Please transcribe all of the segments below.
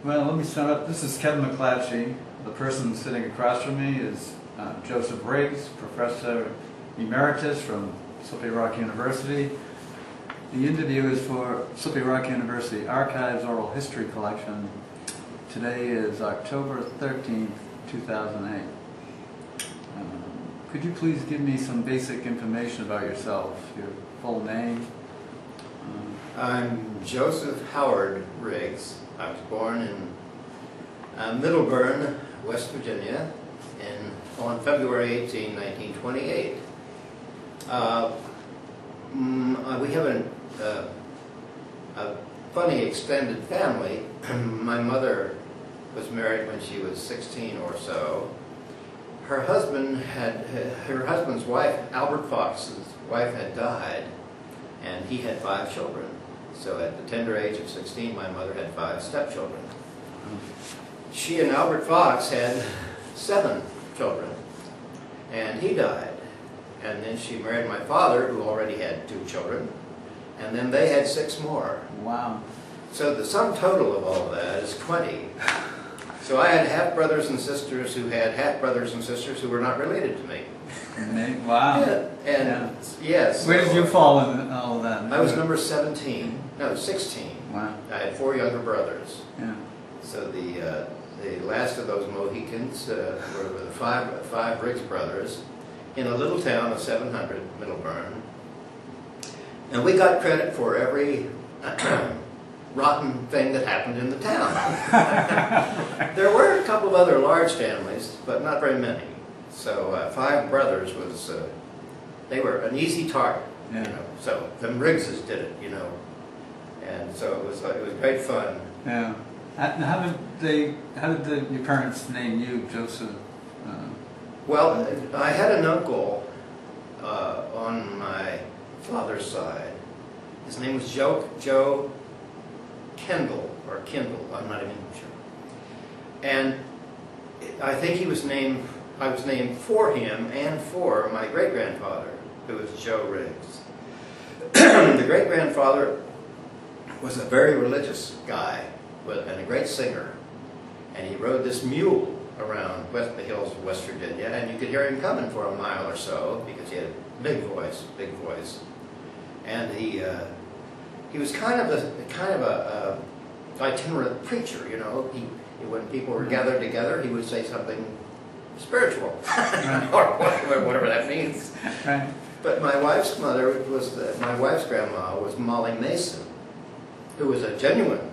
Well, let me start up. This is Kevin McClatchy. The person sitting across from me is Joseph Riggs, Professor Emeritus from Slippery Rock University. The interview is for Slippery Rock University Archives Oral History Collection. Today is October 13th, 2008. Could you please give me some basic information about yourself, your full name? I'm Joseph Howard Riggs. I was born in Middleburn, West Virginia on February 18, 1928. We have a funny extended family. My mother was married when she was 16 or so. Her husband's wife, Albert Fox's wife, had died, and he had 5 children. So at the tender age of 16, my mother had 5 stepchildren. She and Albert Fox had 7 children, and he died. And then she married my father, who already had 2 children, and then they had 6 more. Wow. So the sum total of all of that is 20. So I had half-brothers and sisters who had half-brothers and sisters who were not related to me. Wow. Yeah, yes. Where did you fall in all of that? I was number 17. No, 16. Wow. I had 4 younger brothers. Yeah. So the last of those Mohicans were the five Riggs brothers in a little town of 700, Middleburn. And we got credit for every rotten thing that happened in the town. There were a couple of other large families, but not very many. So 5 brothers was, they were an easy target, yeah. You know. So the Riggses did it, you know. And so it was great fun. Yeah. How did your parents name you Joseph? Well, I had an uncle on my father's side. His name was Joe Kendall, or Kindle, I'm not even sure. And I think I was named for him and for my great-grandfather, who was Joe Riggs. The great-grandfather was a very religious guy and a great singer. And he rode this mule around the hills of West Virginia, and you could hear him coming for a mile or so because he had a big voice. And he was kind of a itinerant preacher, you know. When people were gathered together, he would say something spiritual, or whatever that means. Right. But my wife's mother my wife's grandma was Molly Mason, who was a genuine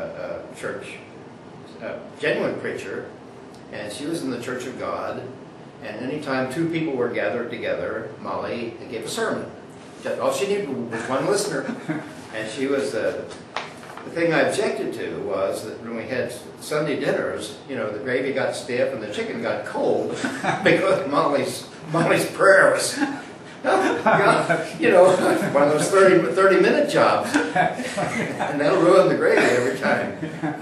genuine preacher, and she was in the Church of God. And anytime 2 people were gathered together, Molly gave a sermon. All she needed was 1 listener. And she was the thing I objected to was that when we had Sunday dinners, you know, the gravy got stiff and the chicken got cold because Molly's prayer was, you know, one of those 30-minute jobs. And that'll ruin the gravy every time.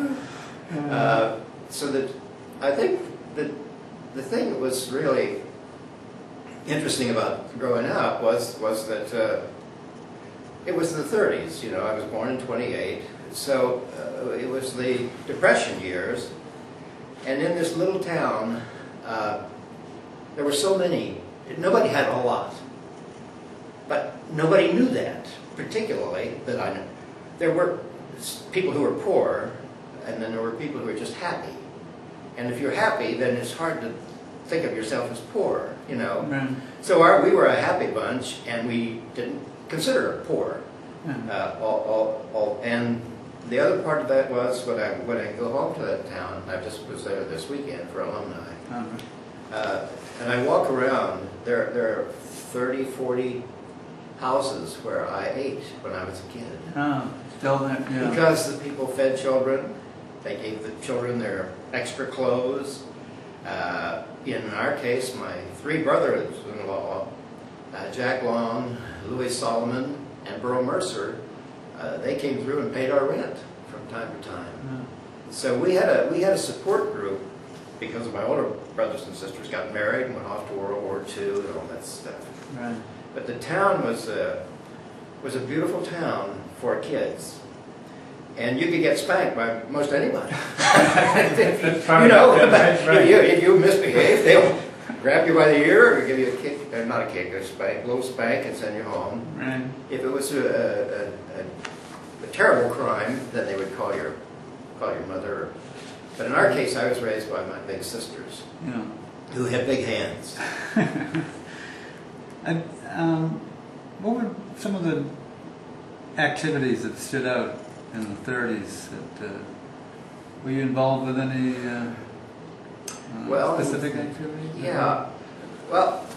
So that I think that the thing that was really interesting about growing up was that it was the 30s. You know, I was born in 28, so it was the Depression years, and in this little town, there were so many. Nobody had a lot, but nobody knew that particularly that I knew. There were people who were poor, and then there were people who were just happy. And if you're happy, then it's hard to think of yourself as poor, you know. Right. So we were a happy bunch, and we didn't consider it poor. And the other part of that was when I go home to that town, I just was there this weekend for alumni. And I walk around, there are 30, 40 houses where I ate when I was a kid. Oh, still there, yeah. Because the people fed children, they gave the children their extra clothes. In our case, my 3 brothers-in-law, Jack Long, Louis Solomon, and Burl Mercer, they came through and paid our rent from time to time. Yeah. So we had a support group because my older brothers and sisters got married and went off to World War II and all that stuff. Right. But the town was a beautiful town for kids. And you could get spanked by most anybody. That's part You know, of it, right. if you misbehave, they'll grab you by the ear or give you a kick, not a kick, a spank, a little spank and send you home. Right. If it was a terrible crime, then they would call your mother. But in our case, I was raised by my big sisters, Yeah. who had big hands. And what were some of the activities that stood out in the 30s? Were you involved with any Well, specific activities? Yeah. Well,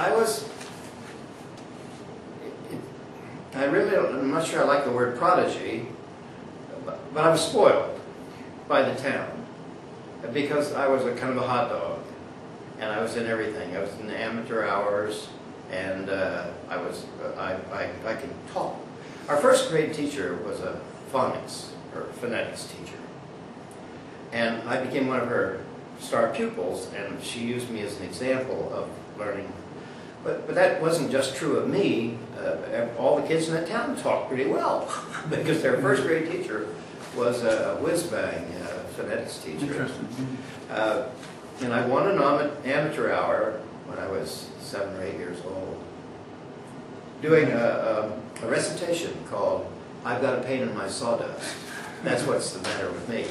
I'm not sure I like the word prodigy, but I was spoiled by the town because I was a kind of a hot dog, and I was in everything. I was in the amateur hours, and I could talk. Our first grade teacher was a phonics or phonetics teacher, and I became one of her star pupils, and she used me as an example of learning. But that wasn't just true of me. All the kids in that town talked pretty well because their first grade teacher was a whiz-bang phonetics teacher. Interesting. And I won an amateur hour when I was 7 or 8 years old, doing a recitation called "I've Got a Pain in My Sawdust." That's what's the matter with me.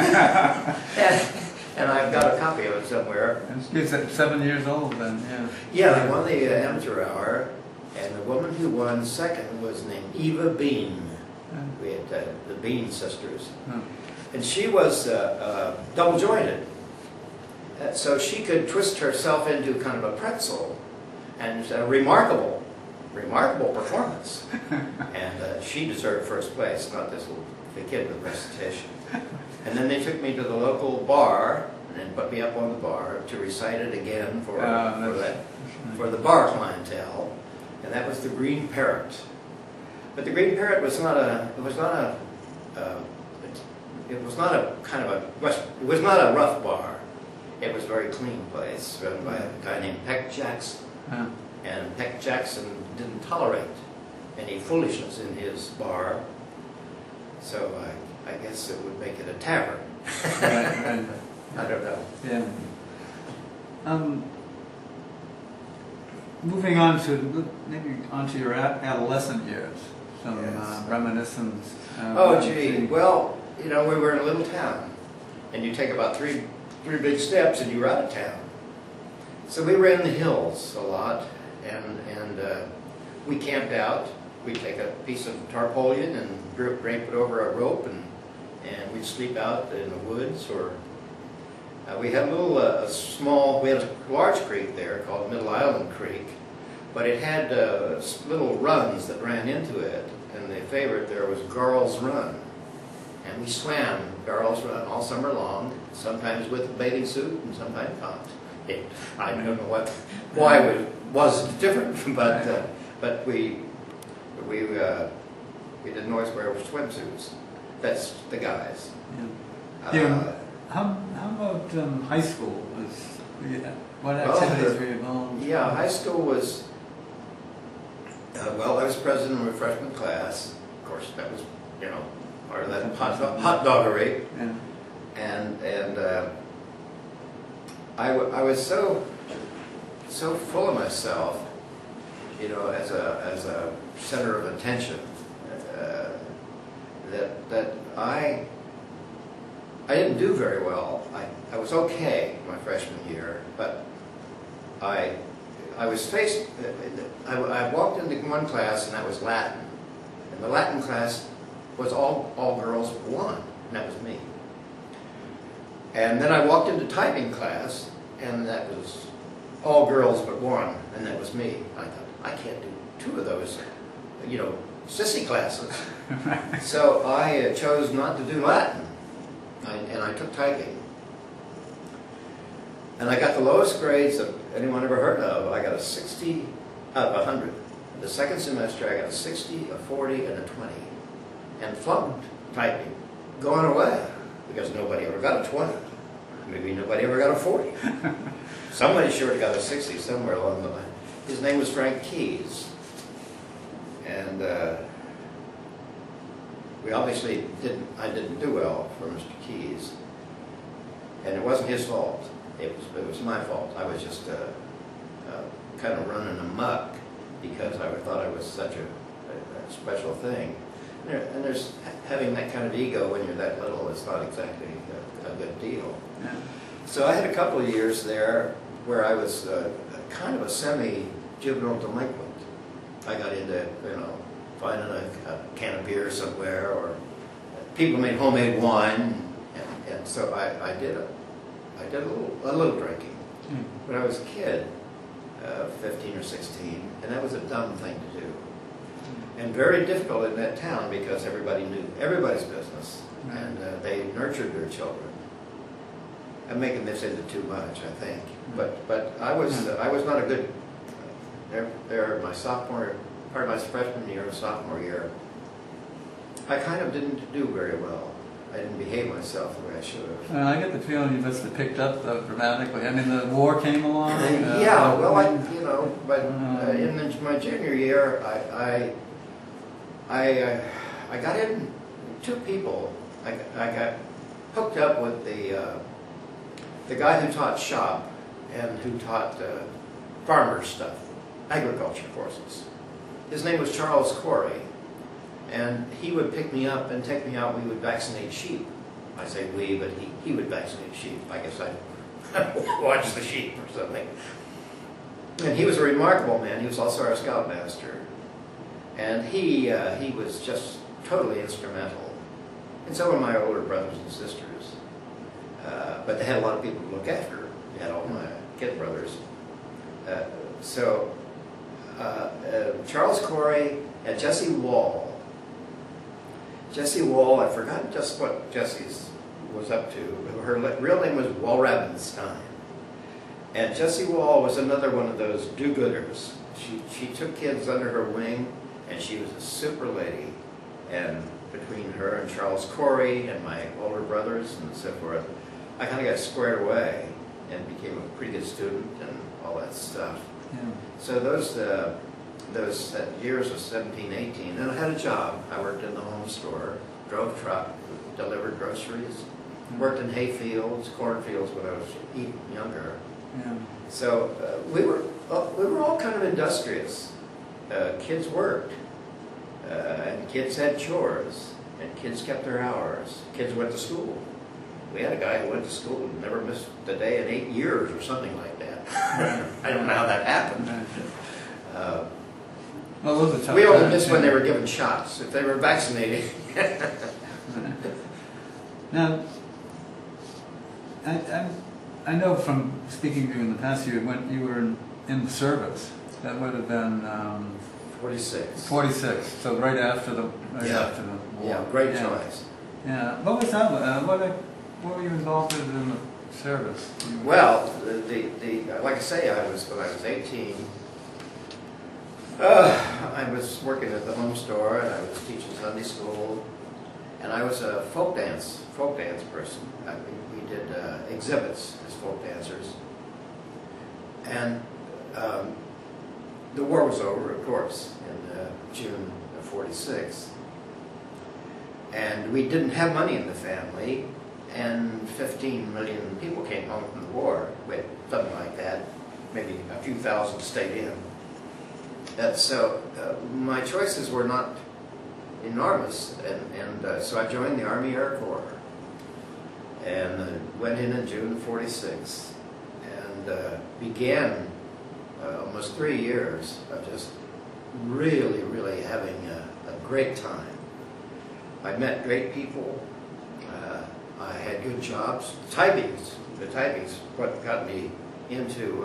And I've got a copy of it somewhere. He's 7 years old then, yeah. Yeah, I won the amateur hour, and the woman who won second was named Eva Bean. We had the Bean sisters. Oh. And she was double jointed. So she could twist herself into kind of a pretzel, and a remarkable performance. And she deserved first place, not this little kid with recitation. And then they took me to the local bar and put me up on the bar to recite it again for the bar clientele, and that was the Green Parrot. But the Green Parrot was not a rough bar. It was a very clean place, run by a guy named Peck Jackson. And Peck Jackson didn't tolerate any foolishness in his bar, so I guess it would make it a tavern. Right. I don't know. Yeah. Moving on to your adolescent years, some Yes. reminiscence. Oh, gee. Well, we were in a little town, and you take about three big steps, and you're out of town. So we were in the hills a lot, and we camped out. We'd take a piece of tarpaulin and drape it over a rope, and we'd sleep out in the woods. Or we had we had a large creek there called Middle Island Creek, but it had little runs that ran into it, and the favorite there was Garl's Run. And we swam Garl's Run all summer long, sometimes with a bathing suit and sometimes not. I don't know why it was different, but we didn't always wear swimsuits. That's the guys. Yeah. How about high school? What activities were you involved in? Yeah, high school was, I was president of a freshman class. Of course, that was, part of that hot doggery. Yeah. And I was so full of myself, as a center of attention, that I didn't do very well. I was okay my freshman year, but I was faced. I walked into one class, and that was Latin, and the Latin class was all girls but one, and that was me. And then I walked into typing class, and that was all girls but one, and that was me. I thought, I can't do two of those, sissy classes. So I chose not to do Latin, and I took typing. And I got the lowest grades that anyone ever heard of. I got a 60 out of 100. The second semester, I got a 60, a 40, and a 20. And flunked typing, going away, because nobody ever got a 20. Maybe nobody ever got a 40. Somebody sure got a 60 somewhere along the line. His name was Frank Keyes. And we obviously I didn't do well for Mr. Keys, and it wasn't his fault. It was my fault. I was just kind of running amok because I thought I was such a special thing. And there's having that kind of ego when you're that little is not exactly a good deal. Yeah. So I had a couple of years there where I was kind of a semi-juvenile delinquent. I got into, finding a can of beer somewhere, or people made homemade wine, and so I did a little drinking. Mm. When I was a kid, 15 or 16, and that was a dumb thing to do. And very difficult in that town because everybody knew everybody's business, and they nurtured their children. I'm making this into too much, I think. But I was not a good. There, my sophomore, part of my freshman year and sophomore year, I kind of didn't do very well. I didn't behave myself the way I should have. I get the feeling you must have picked up dramatically. I mean, the war came along. Yeah, well, but in my junior year, I got in two people. I got hooked up with the guy who taught shop and who taught farmer stuff, agriculture courses. His name was Charles Corey, and he would pick me up and take me out. We would vaccinate sheep. I say we, but he would vaccinate sheep. I guess I'd watch the sheep or something. And he was a remarkable man. He was also our scoutmaster. And he was just totally instrumental. And so were my older brothers and sisters. But they had a lot of people to look after. They had all my kid brothers. Charles Corey and Jessie Wall. Jessie Wall, I've forgotten just what Jessie's was up to. Her real name was Wall Rabenstein. And Jessie Wall was another one of those do-gooders. She took kids under her wing, and she was a super lady. And between her and Charles Corey and my older brothers and so forth, I kind of got squared away and became a pretty good student and all that stuff. Yeah. So those years of 17, 18, and I had a job. I worked in the home store, drove truck, delivered groceries, worked in hay fields, cornfields when I was younger. Yeah. So we were all kind of industrious. Kids worked, and kids had chores, and kids kept their hours. Kids went to school. We had a guy who went to school and never missed a day in 8 years or something like that. I don't know how that happened. Well, those are tough We only times, missed when yeah. they were given shots. If they were vaccinated. Now, I know from speaking to you in the past, you were in the service. That would have been 46. 46. So right after the war. Yeah, great choice. Yeah. What was that? What were you involved with in the service? Well, like I say, when I was 18. I was working at the home store, and I was teaching Sunday school, and I was a folk dance person. We did exhibits as folk dancers, and the war was over, of course, in June of '46, and we didn't have money in the family, and 15 million people came home from the war, with something like that. Maybe a few thousand stayed in. So my choices were not enormous, and so I joined the Army Air Corps, and went in June of '46, and began almost 3 years of just really, really having a great time. I met great people. I had good jobs. The typing's what got me into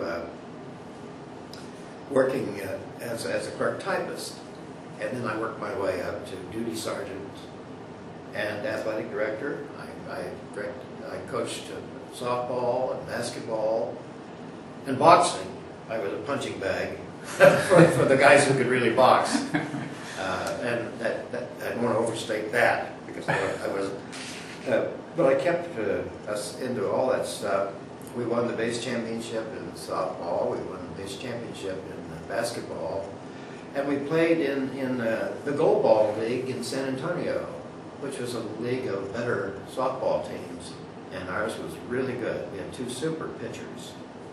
working as a clerk typist, and then I worked my way up to duty sergeant and athletic director. I coached softball and basketball and boxing. I was a punching bag for the guys who could really box, and I don't want to overstate that because I wasn't. But I kept us into all that stuff. We won the base championship in softball. We won the base championship in basketball, and we played in the Gold Ball League in San Antonio. which was a league of better softball teams, and ours was really good. We had 2 super pitchers.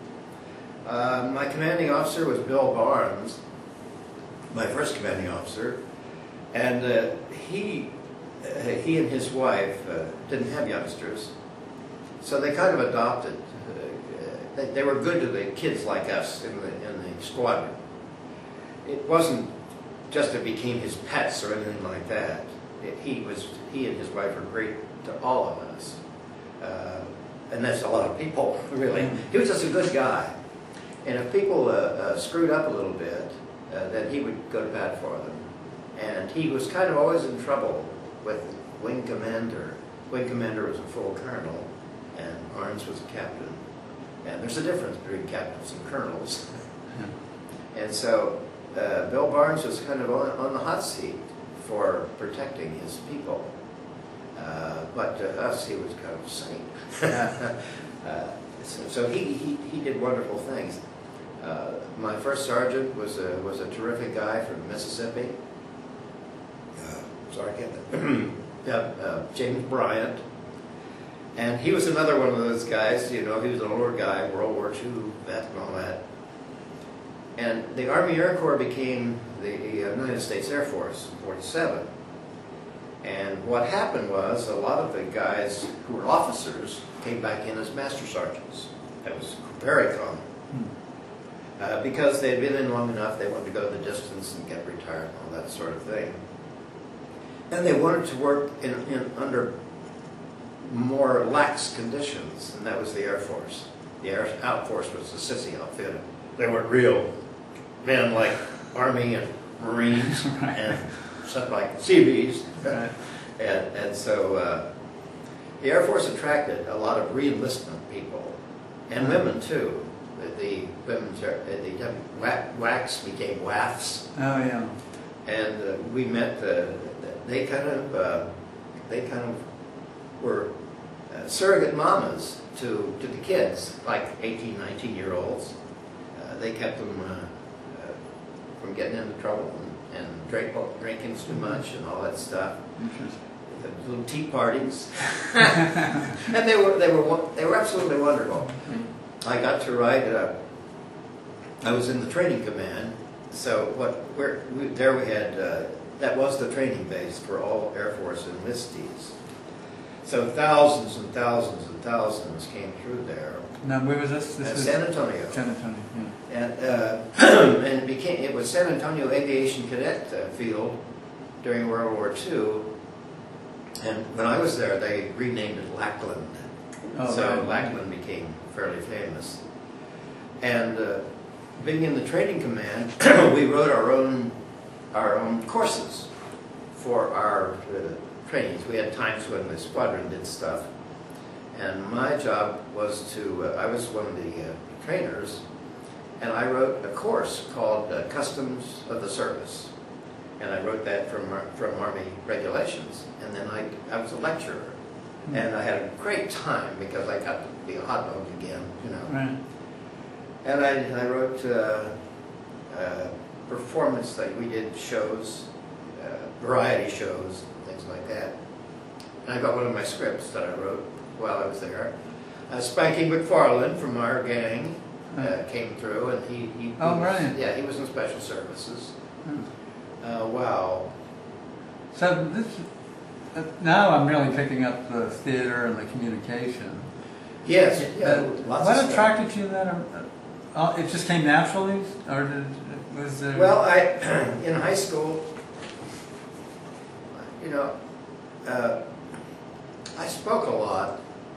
My commanding officer was Bill Barnes, my first commanding officer, and he and his wife didn't have youngsters, so they kind of adopted. They were good to the kids like us in the squadron. It wasn't just it became his pets or anything like that. He and his wife were great to all of us, and that's a lot of people, really. He was just a good guy, and if people screwed up a little bit, then he would go to bat for them. And he was kind of always in trouble with wing commander. Wing commander was a full colonel, and Barnes was a captain. And there's a difference between captains and colonels. And so Bill Barnes was kind of on the hot seat for protecting his people. But to us, he was kind of a saint. So he did wonderful things. My first sergeant was a terrific guy from Mississippi. Sorry, I can't. James Bryant. And he was another one of those guys, you know, he was an older guy, World War II vet and all that. And the Army Air Corps became the United States Air Force in '47. And what happened was a lot of the guys who were officers came back in as master sergeants. That was very common. Because they'd been in long enough, they wanted to go the distance and get retired and all that sort of thing. And they wanted to work under more lax conditions, and that was the Air Force. The Air Force was a sissy outfit. They weren't real men like Army and Marines and stuff like Seabees. And so the Air Force attracted a lot of re-enlistment people, and women too. The WACs became WAFs. Oh yeah. And we met. They kind of were surrogate mamas to the kids, like 18, 19-year-olds. They kept them from getting into trouble and drinking too much and all that stuff. Interesting. The little tea parties, and they were absolutely wonderful. I got to ride. I was in the training command, so there we had. That was the training base for all Air Force enlistees. So thousands and thousands and thousands came through there. Now, where was this? At San Antonio. San Antonio, yeah. And it was San Antonio Aviation Cadet Field during World War II. And when I was there, they renamed it Lackland. Oh, So right. Lackland became fairly famous. And being in the training command, we wrote our own courses for our trainings. We had times when the squadron did stuff. And my job was to, I was one of the trainers, and I wrote a course called Customs of the Service. And I wrote that from Army regulations. And then I was a lecturer. And I had a great time because I got to be a hot dog again, you know. Right. And I wrote performance, like we did shows, variety shows, things like that. And I got one of my scripts that I wrote while I was there. Spanky McFarland from our gang came through, and he Oh, was, right. yeah, he was in special services. Hmm. Wow. So this, now I'm really picking up the theater and the communication. Yes, yeah, lots What of stuff. attracted you then? It just came naturally, or was there? Well, in high school, you know, I spoke a lot,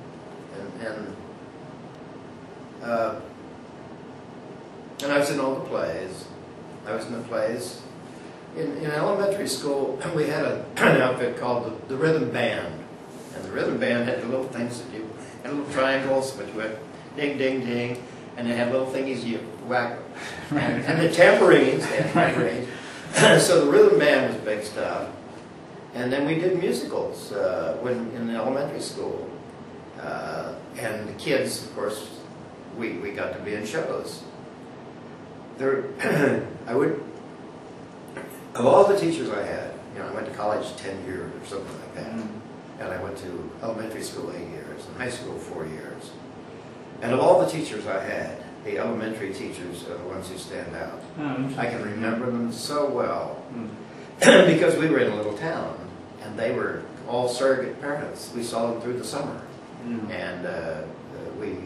and I was in all the plays. I was in the plays. In elementary school, we had an outfit called the Rhythm Band, and the Rhythm Band had the little things that you had little triangles, which went ding, ding, ding, and they had little thingies you whack, and the tambourines, they had tambourines. So the Rhythm Band was big stuff. And then we did musicals in elementary school. And the kids, of course, we got to be in shows. Of all the teachers I had, I went to college 10 years or something like that. And I went to elementary school 8 years and high school 4 years. And of all the teachers I had, the elementary teachers are the ones who stand out. I can remember them so well because we were in a little town and they were all surrogate parents. We saw them through the summer. And we,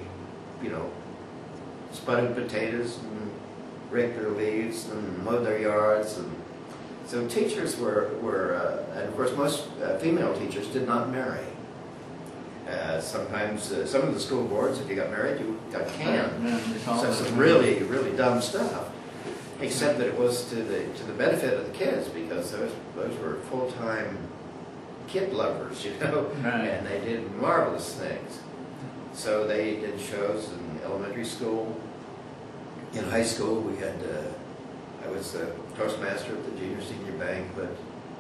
spudded potatoes and raked their leaves and mowed their yards. And so teachers were and of course most female teachers did not marry. Sometimes some of the school boards, if you got married, you got canned. So some really, really dumb stuff. Except that it was to the benefit of the kids because those were full-time kid lovers, and they did marvelous things. So they did shows in elementary school. In high school, we had I was the Toastmaster at the Junior Senior Banquet.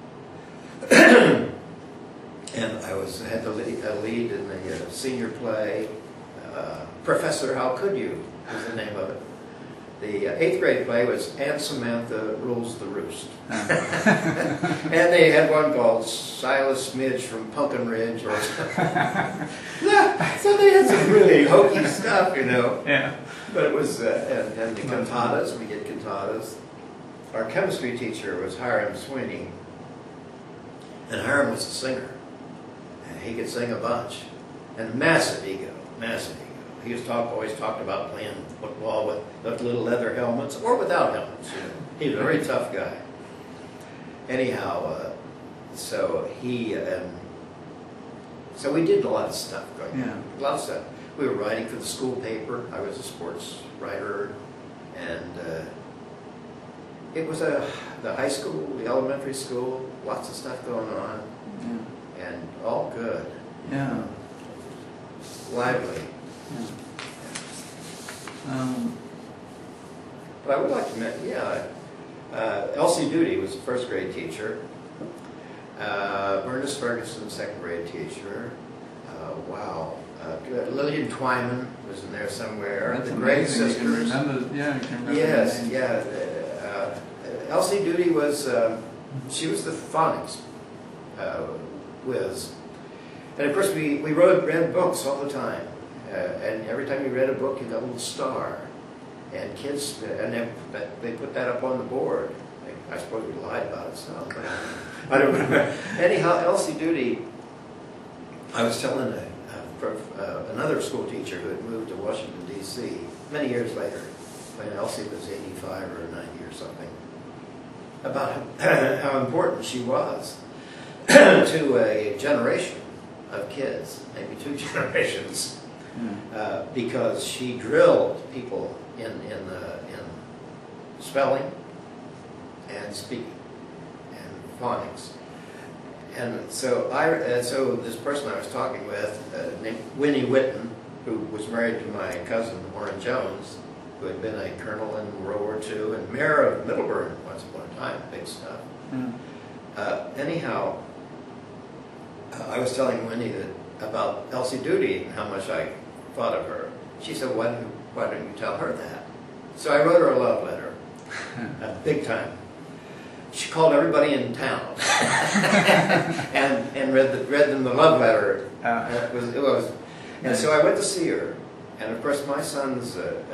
And I had the lead in the senior play. Professor, How Could You was the name of it. The 8th grade play was Aunt Samantha Rules the Roost. And they had one called Silas Midge from Pumpkin Ridge. Or yeah, so they had some really hokey stuff, Yeah. But it was, and the cantatas, we did cantatas. Our chemistry teacher was Hiram Sweeney. And Hiram was a singer. He could sing a bunch, and massive ego. He was always talked about playing football with little leather helmets or without helmets. He was a very tough guy. Anyhow, so so we did a lot of stuff going on. A lot of stuff. We were writing for the school paper. I was a sports writer, and it was the high school, the elementary school, lots of stuff going on. And all good. Yeah. Lively. Yeah. But I would like to mention, Elsie Duty was a first grade teacher. Bernice Ferguson, second grade teacher. Wow. Lillian Twyman was in there somewhere. That's the Gray amazing. sisters. You can remember, you can remember Yes, the names. yeah. Elsie Duty was, she was the phonics whiz. And of course we read books all the time. And every time you read a book, you got a little star. And kids, and they put that up on the board. I suppose we lied about it, so I don't remember. Anyhow, Elsie Duty, I was telling another school teacher who had moved to Washington, D.C. many years later, when Elsie was 85 or 90 or something, about how important she was to a generation of kids, maybe 2 generations, because she drilled people in spelling and speaking and phonics. And so so this person I was talking with, named Winnie Whitten, who was married to my cousin Warren Jones, who had been a colonel in World War II and mayor of Middleburg once upon a time, big stuff. Anyhow, I was telling Winnie about Elsie Duty and how much I thought of her. She said, why don't you tell her that? So I wrote her a love letter, big time. She called everybody in town and read them the love letter. It was, and so I went to see her, and of course my sons,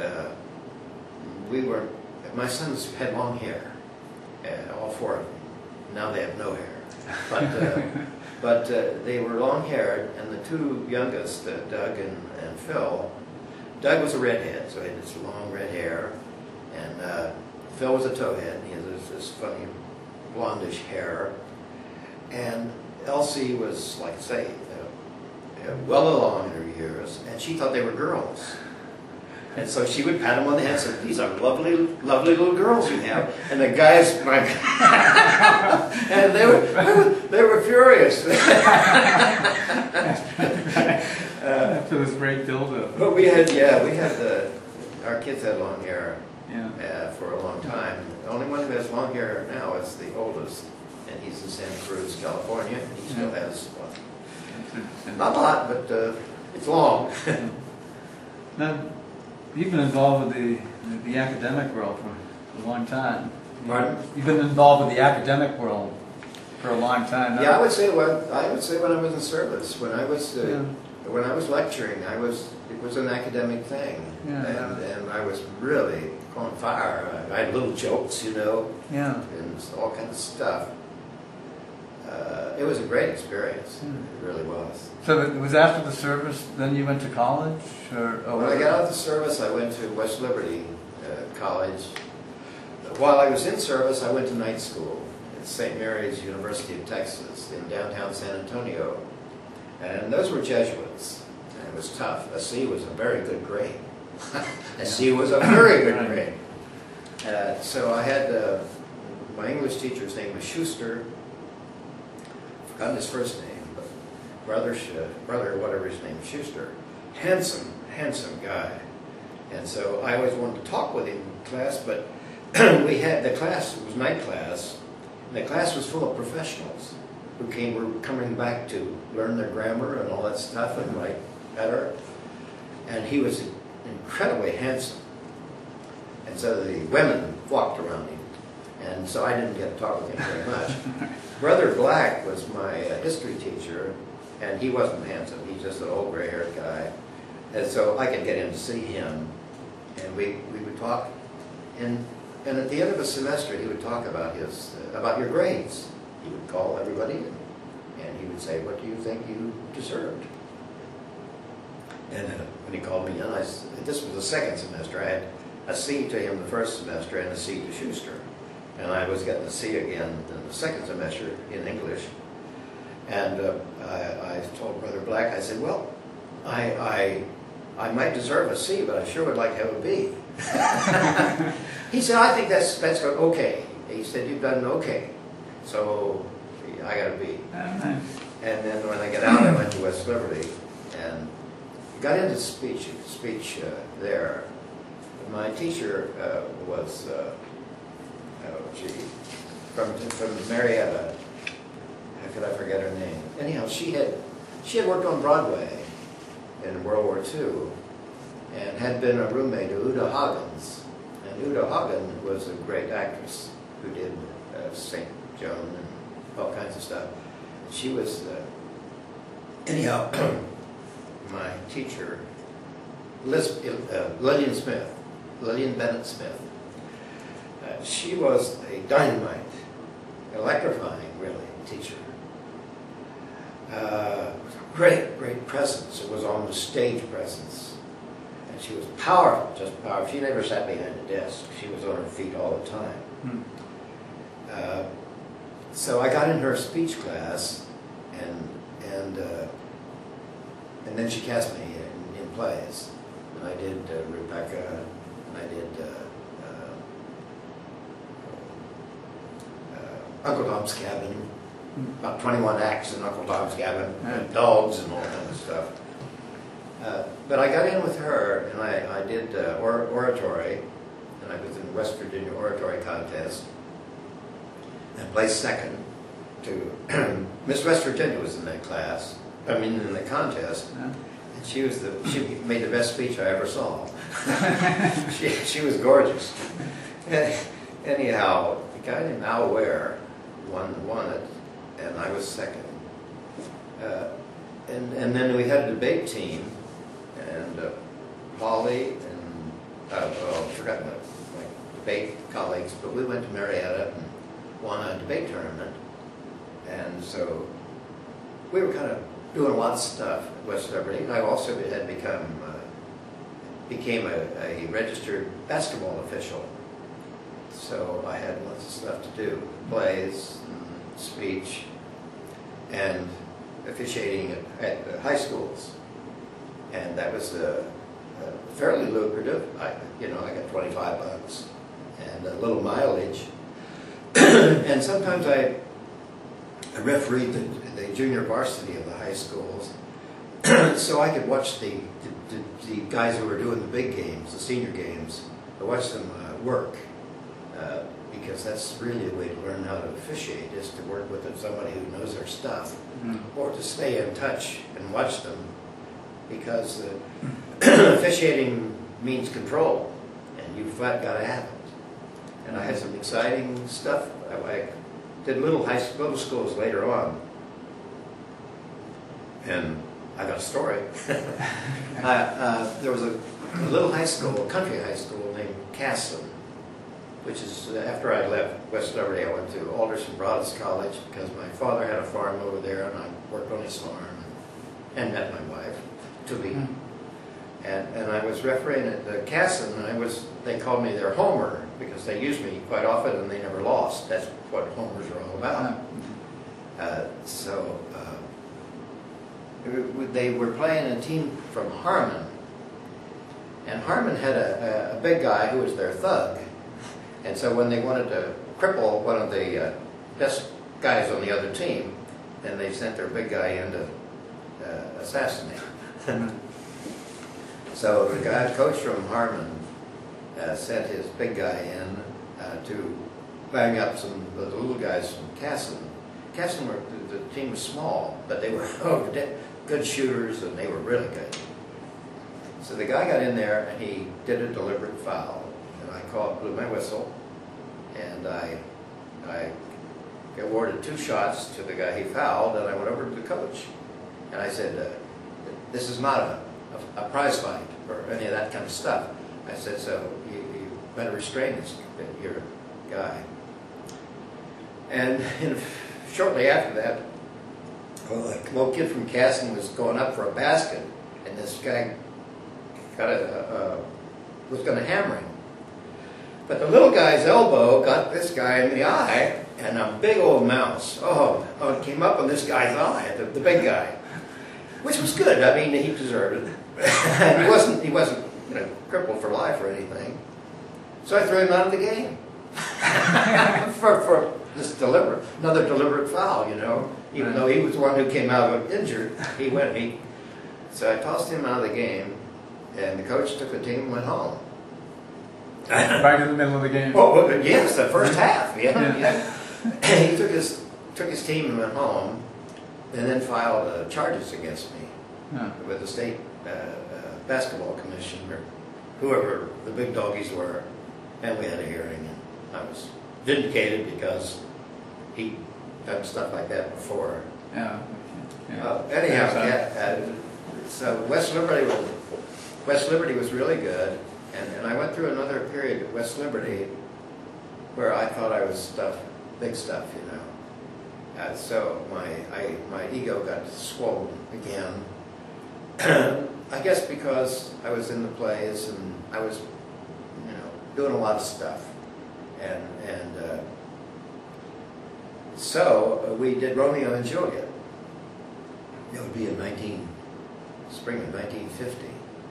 my sons had long hair, all 4 of them. Now they have no hair, but they were long-haired, and the 2 youngest, Doug and Phil. Doug was a redhead, so he had this long red hair, and Phil was a towhead, and he had this funny blondish hair. And Elsie was, like I say, well along in her years, and she thought they were girls. And so she would pat them on the head and say, these are lovely, lovely little girls you have. And the guys, and they were furious. After this great dildo. But we had our kids had long hair for a long time. The only one who has long hair now is the oldest, and he's in Santa Cruz, California, and he still has not a lot, but it's long. Now, you've been involved with the academic world for a long time. Pardon? You've been involved with the academic world for a long time. Yeah, I would say when I was in service, when I was Yeah. when I was lecturing, it was an academic thing, Yeah. and I was really on fire. I had little jokes, you know, Yeah. and all kinds of stuff. It was a great experience. It really was. So it was after the service, then you went to college? When I got out of the service, I went to West Liberty College. While I was in service, I went to night school at St. Mary's University of Texas in downtown San Antonio. And those were Jesuits. And it was tough. A C was a very good grade. A C was a very good grade. So I had my English teacher's name was Schuster. I've forgotten his first name, but brother, whatever his name, Schuster. Handsome guy. And so I always wanted to talk with him in class, but the class, it was night class, and the class was full of professionals who were coming back to learn their grammar and all that stuff and write better. And he was incredibly handsome. And so the women flocked around him. And so I didn't get to talk with him very much. Brother Black was my history teacher, and he wasn't handsome. He's just an old gray-haired guy. And so I could get in to see him, and we would talk. And at the end of a semester, he would talk about your grades. He would call everybody, and he would say, "What do you think you deserved?" And when he called me in, this was the second semester. I had a C to him the first semester and a C to Schuster. And I was getting a C again in the second semester in English. And I told Brother Black, I said, "Well, I might deserve a C, but I sure would like to have a B." He said, "I think that's okay." He said, "You've done okay." So I got a B. Oh, nice. And then when I got out, I went to West Liberty and got into speech there. My teacher was, from Marietta. How could I forget her name? Anyhow, she had worked on Broadway in World War II and had been a roommate of Uta Hagens. And Uta Hagen was a great actress who did St. Joan and all kinds of stuff. She was, anyhow, my teacher, Lillian Bennett Smith. She was a dynamite, electrifying, really, teacher. Great presence. It was almost stage presence. And she was powerful, just powerful. She never sat behind a desk. She was on her feet all the time. So I got in her speech class, and then she cast me in plays. And I did Rebecca, and I did Uncle Tom's Cabin, about 21 acts in Uncle Tom's Cabin, and dogs and all kind of stuff. But I got in with her, and I did oratory, and I was in the West Virginia Oratory Contest, and placed second to Miss West Virginia was in that class, in the contest. And she made the best speech I ever saw. she was gorgeous. Anyhow, the guy named Al Ware won it, and I was second. And then we had a debate team, and Polly and I forgot my debate colleagues, but we went to Marietta and won a debate tournament, and so we were kind of doing a lot of stuff at West Liberty. And I also had became a registered basketball official. So I had lots of stuff to do, plays, and speech, and officiating at the high schools. And that was fairly lucrative. I got $25 and a little mileage. And sometimes I refereed the junior varsity of the high schools, so I could watch the guys who were doing the big games, the senior games. I watched them work, because that's really a way to learn how to officiate, is to work with somebody who knows their stuff, or to stay in touch and watch them, because officiating means control, and you've got to have it. And I had some exciting stuff. I did little schools later on. And I got a story. There was a little high school, a country high school named Casson, which is, after I left West Liberty, I went to Alderson Broaddus College because my father had a farm over there and I worked on his farm and met my wife, Tully. And I was refereeing at Casson, and they called me their homer because they used me quite often and they never lost. That's what homers are all about. They were playing a team from Harmon, and Harmon had a big guy who was their thug. And so when they wanted to cripple one of the best guys on the other team, then they sent their big guy in to assassinate. So the coach from Harmon sent his big guy in to bang up some of the little guys from Casson. Casson, the team was small, but they were good shooters and they were really good. So the guy got in there and he did a deliberate foul. And I blew my whistle, and I awarded 2 shots to the guy he fouled, and I went over to the coach. And I said, this is not a prize fight or any of that kind of stuff. I said, so you better restrain your guy. And shortly after that, a little kid from Casson was going up for a basket, and this guy was going to hammer him. But the little guy's elbow got this guy in the eye, and a big old mouse, it came up on this guy's eye, the big guy, which was good. I mean, he deserved it. And he wasn't crippled for life or anything. So I threw him out of the game for this another deliberate foul, Even though he was the one who came out injured, so I tossed him out of the game, and the coach took the team and went home. Back in the middle of the game. Oh, yes, the first half. Yeah. He took his team and went home, and then filed charges against me with the state basketball commission or whoever the big doggies were, and we had a hearing, and I was vindicated because he done stuff like that before. Anyhow, so West Liberty was really good. And I went through another period at West Liberty where I thought I was big stuff, So my ego got swollen again. I guess because I was in the plays and I was, doing a lot of stuff. And so we did Romeo and Juliet. It would be in spring of 1950.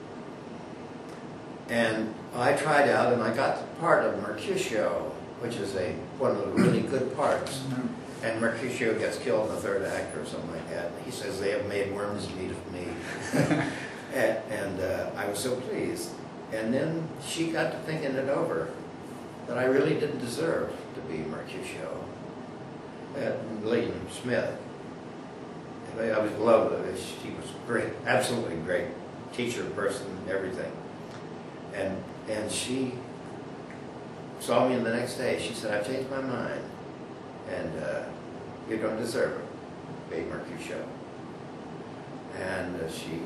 And I tried out, and I got the part of Mercutio, which is one of the really good parts. And Mercutio gets killed in the third act or something like that. He says, they have made worms meat of me. and I was so pleased. And then she got to thinking it over, that I really didn't deserve to be Mercutio. Leighton Smith. And I was loved. She was great, absolutely great teacher, person, everything. And she saw me the next day. She said, I've changed my mind, and you don't deserve it, be Mercutio. And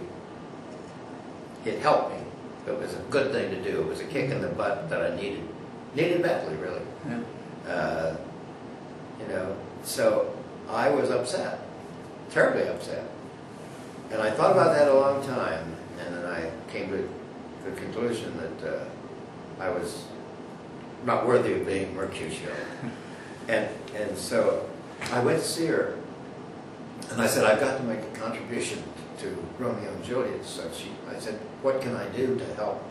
it helped me. It was a good thing to do. It was a kick in the butt that I needed badly, really. Yeah. So I was upset, terribly upset. And I thought about that a long time, and then I came to the conclusion that I was not worthy of being Mercutio. And so I went to see her, and I said, I've got to make a contribution to Romeo and Juliet. So I said, what can I do to help?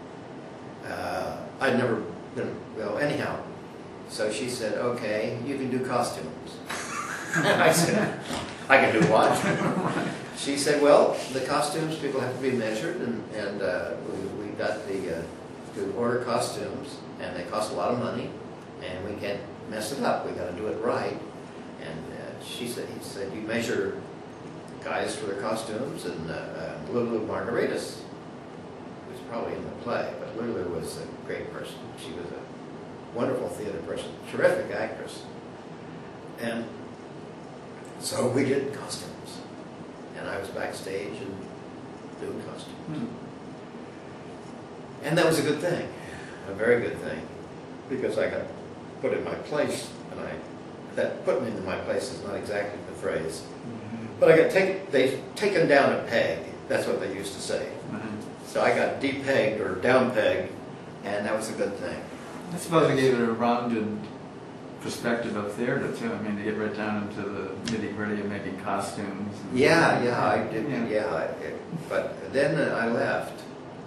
I'd never been, anyhow. So she said, okay, you can do costumes. I said, I can do what? She said, well, the costumes, people have to be measured, and we got to order costumes, and they cost a lot of money, and we can't mess it up. We got to do it right. And he said, you measure guys for their costumes, and Lulu Margaritas was probably in the play, but Lulu was a great person. She was a wonderful theater person, terrific actress. And so we did costumes. And I was backstage and doing costumes. And that was a good thing, a very good thing, because I got put in my place, and that put me in my place is not exactly the phrase, but I got taken down a peg. That's what they used to say. So I got de-pegged or down-pegged, and that was a good thing. I suppose it gave it a rounded perspective of theater too. I mean, to get right down into the nitty-gritty of making costumes. Yeah, I did. Yeah. But then I left.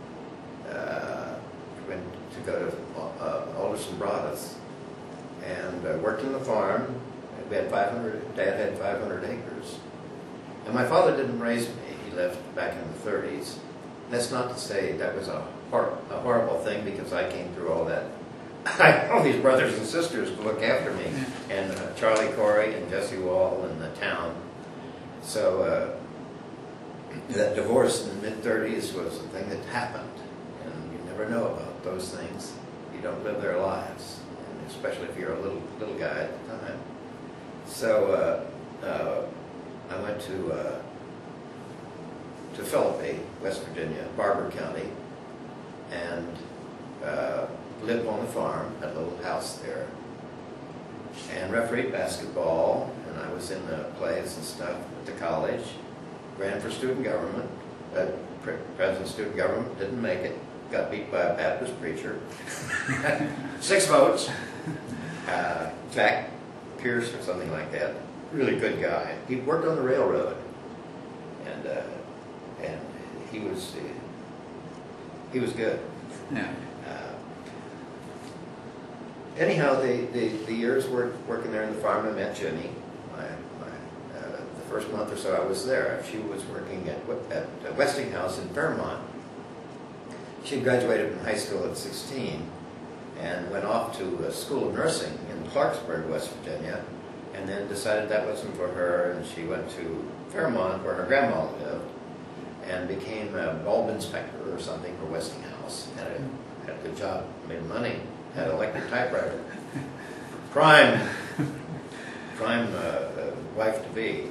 Went to go to Alderson Broaddus and worked in the farm. We had 500. Dad had 500 acres, and my father didn't raise me. He left back in the 30s. That's not to say that was a horrible thing, because I came through all that. I had all these brothers and sisters to look after me, and Charlie Corey and Jesse Wall in the town. So that divorce in the mid-30s was a thing that happened, and you never know about those things. You don't live their lives, and especially if you're a little guy at the time. So I went to Philippi, West Virginia, Barber County, and lived on the farm, had a little house there, and refereed basketball, and I was in the plays and stuff at the college, ran for student government, president of student government, didn't make it, got beat by a Baptist preacher, 6 votes, Jack Pierce or something like that, really good guy. He worked on the railroad, and he was good. Yeah. Anyhow, the years working there in the farm, I met Jenny. The first month or so I was there, she was working at Westinghouse in Fairmont. She had graduated from high school at 16 and went off to a school of nursing in Clarksburg, West Virginia, and then decided that wasn't for her, and she went to Fairmont, where her grandma lived, and became a bulb inspector or something for Westinghouse. Had a good job, made money, had an electric typewriter. Prime wife-to-be.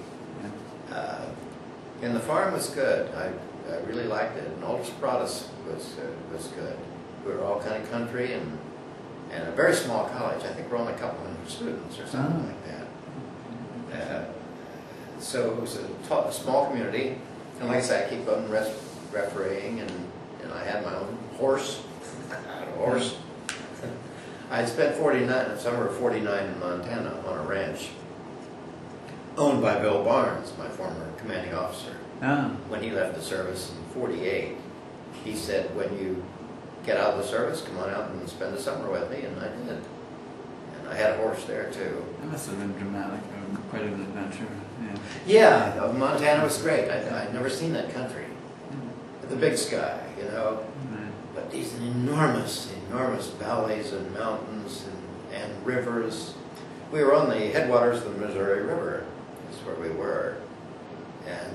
And the farm was good. I really liked it. And Alderson Broaddus was good. We were all kind of country and a very small college. I think we're only a couple hundred students or something like that. So it was a small community. And like I said, I keep on refereeing, and I had my own horse. I had a horse. I had spent summer of 49 in Montana on a ranch owned by Bill Barnes, my former commanding officer. When he left the service in 48, he said, when you get out of the service, come on out and spend the summer with me, and I did. And I had a horse there too. That must have been dramatic, quite an adventure. Yeah, Montana was great. I'd never seen that country. The big sky, you know. But these enormous, enormous valleys and mountains and rivers. We were on the headwaters of the Missouri River. That's where we were. And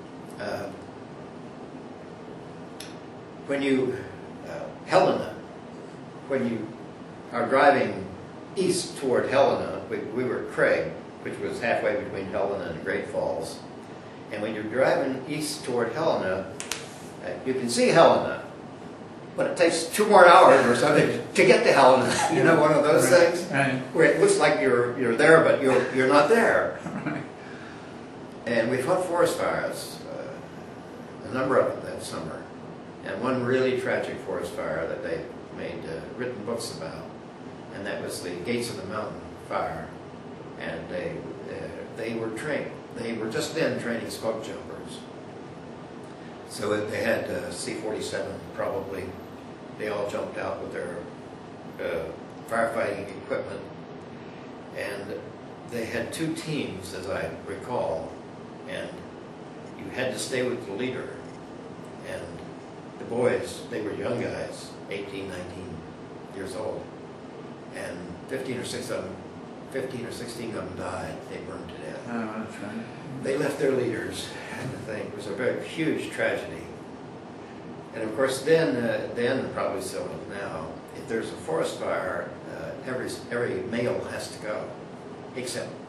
when you, Helena, when you are driving east toward Helena, we were at Craig, which was halfway between Helena and Great Falls. And when you're driving east toward Helena, you can see Helena, but it takes 2 more hours or something to get to Helena. You know, one of those things where it looks like you're there, but you're not there. And we fought forest fires, a number of them that summer, and one really tragic forest fire that they made written books about, and that was the Gates of the Mountain fire. And they were trained. They were just then training smoke jumpers. So they had C-47 probably. They all jumped out with their firefighting equipment, and they had 2 teams, as I recall, and you had to stay with the leader. And the boys, they were young guys, 18, 19 years old, and 15 or 16 of them died. They burned to death. Oh, that's right. They left their leaders, and the thing was a very huge tragedy. And of course, then and probably still now, if there's a forest fire, every male has to go, except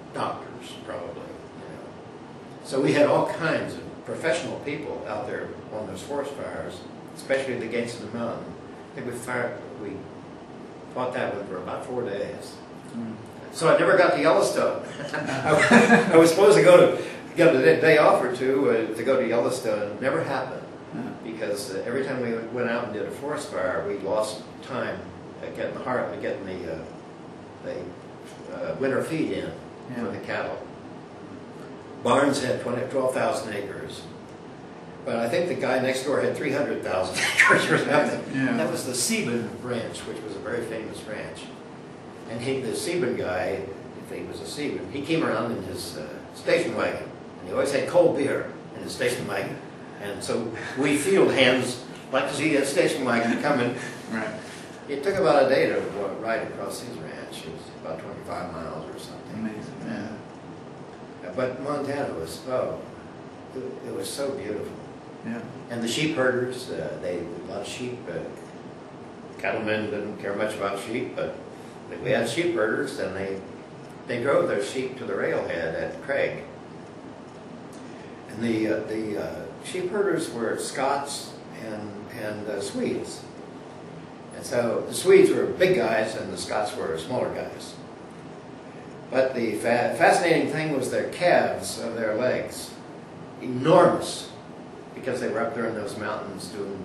doctors, probably. So we had all kinds of professional people out there on those forest fires, especially at the gates of the mountain. I think we fought that one for about 4 days. So I never got to Yellowstone. I was supposed to get a day off or two to go to Yellowstone. It never happened because every time we went out and did a forest fire, we lost time getting the winter feed in for the cattle. Barns had 12,000 acres, but I think the guy next door had 300,000 acres or something. Yeah. That was the Sieben Ranch, which was a very famous ranch. And the Sieben guy, if he was a Sieben, he came around in his station wagon, and he always had cold beer in his station wagon. And so we field hands like to see that station wagon coming. Right. It took about a day to ride across his ranch. It was about 25 miles or something. Amazing. Yeah. But Montana was, it was so beautiful. Yeah. And the sheep herders, a lot of sheep. Cattlemen didn't care much about sheep, but we had sheep herders, and they drove their sheep to the railhead at Craig. And the sheep herders were Scots and Swedes. And so the Swedes were big guys, and the Scots were smaller guys. But the fascinating thing was their calves of their legs, enormous, because they were up there in those mountains doing.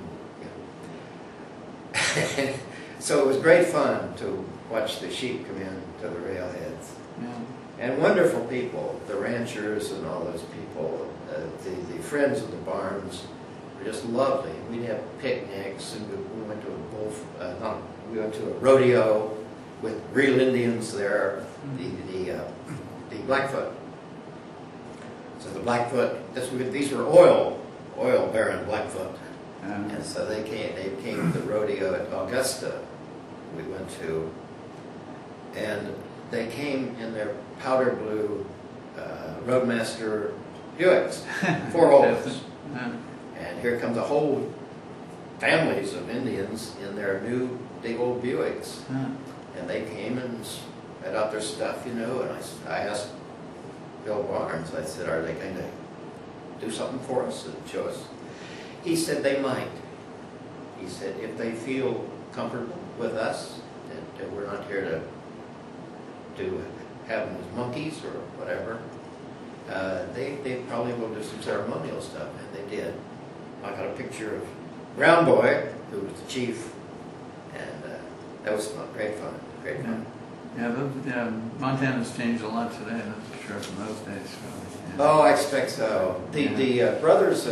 So it was great fun to watch the sheep come in to the railheads. Yeah. And wonderful people, the ranchers and all those people, the friends of the barns were just lovely. We'd have picnics, and we went to a rodeo with real Indians there. The Blackfoot. So the Blackfoot. These were oil baron Blackfoot, and so they came to the rodeo at Augusta. We went to, and they came in their powder blue Roadmaster Buicks, 4 holes. And here comes a whole families of Indians in their new big old Buicks. And they came and had out their stuff, and I asked Bill Barnes, I said, are they going to do something for us and show us? He said they might. He said if they feel comfortable with us, that we're not here to have them as monkeys or whatever, they probably will do some ceremonial stuff, and they did. I got a picture of Brown Boy, who was the chief, and that was fun, great fun. Yeah, Montana's changed a lot today, that's for sure, from those days. Really. Yeah. Oh, I expect so. The brothers,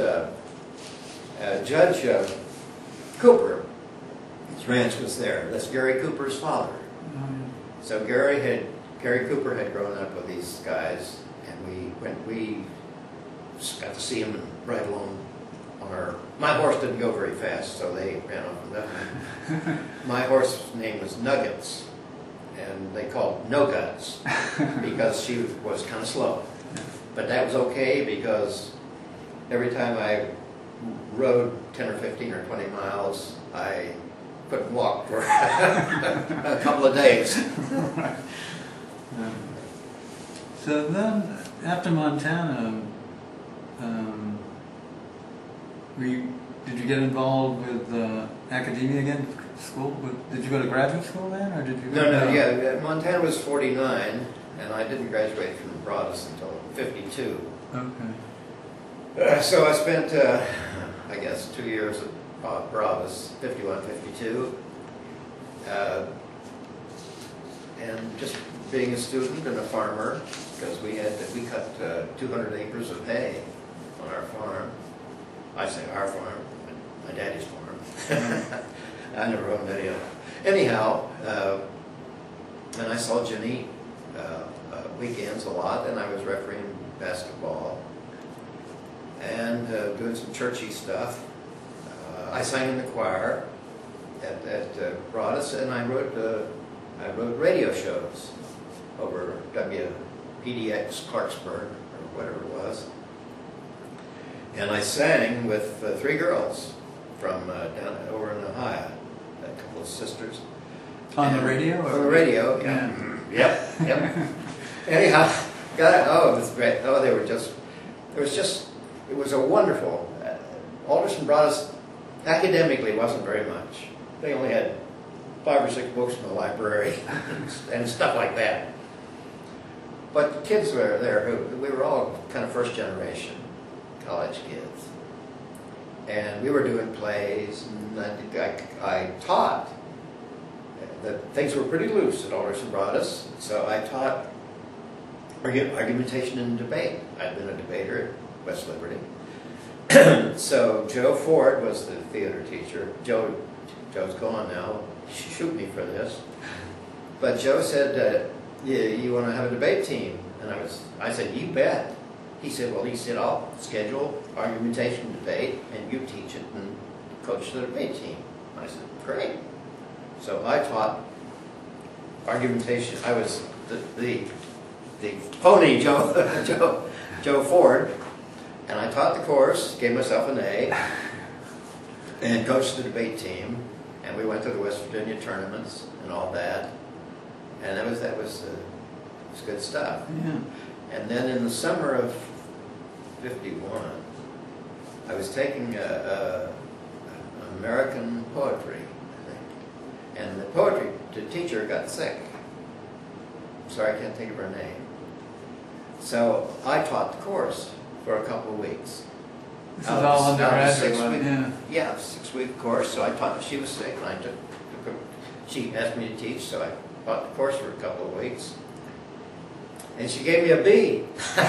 Judge Cooper, his ranch was there. That's Gary Cooper's father. So Gary Cooper had grown up with these guys, and we got to see him and ride along on my horse didn't go very fast, so they ran off and left me. My horse's name was Nuggets, and they called No Guts because she was kind of slow. But that was okay because every time I rode 10 or 15 or 20 miles, I couldn't walk for a couple of days. Right. So then, after Montana, did you get involved with academia again, school? Did you go to graduate school then, or did you? No. Montana was 49, and I didn't graduate from Broadus until 52. Okay. So I spent, I guess, 2 years at Broadus, 51, 52, and just being a student and a farmer, because we cut 200 acres of hay on our farm. I say our farm, my daddy's farm. I never owned any of them. Anyhow, and I saw Jenny weekends a lot, and I was refereeing basketball and doing some churchy stuff. I sang in the choir at Broadus, and I wrote radio shows over WPDX Clarksburg, or whatever it was. And I sang with 3 girls from down over in Ohio, a couple of sisters. On the radio? On the radio, yeah. Yep. Anyhow, God, oh, it was great. Oh, they were just, it was a wonderful, Alderson Broaddus academically wasn't very much. They only had 5 or 6 books in the library and stuff like that. But the kids were there, we were all kind of first generation college kids. And we were doing plays, and I taught. The things were pretty loose at Alderson Broaddus, so I taught argumentation and debate. I'd been a debater at West Liberty. So Joe Ford was the theater teacher. Joe's gone now. Shoot me for this. But Joe said, yeah, you want to have a debate team? And I said, you bet. He said, I'll schedule argumentation debate, and you teach it and coach the debate team. I said, great. So I taught argumentation. I was the phony Joe Ford, and I taught the course, gave myself an A, and coached the debate team. And we went to the West Virginia tournaments and all that, and that was good stuff. Yeah. And then in the summer of '51, I was taking American poetry, I think, and the poetry teacher got sick. Sorry, I can't think of her name. So I taught the course for a couple of weeks. This is all undergraduate, yeah. Yeah, 6-week course. So I taught. She was sick, and I took her. She asked me to teach, so I taught the course for a couple of weeks. And she gave me a B.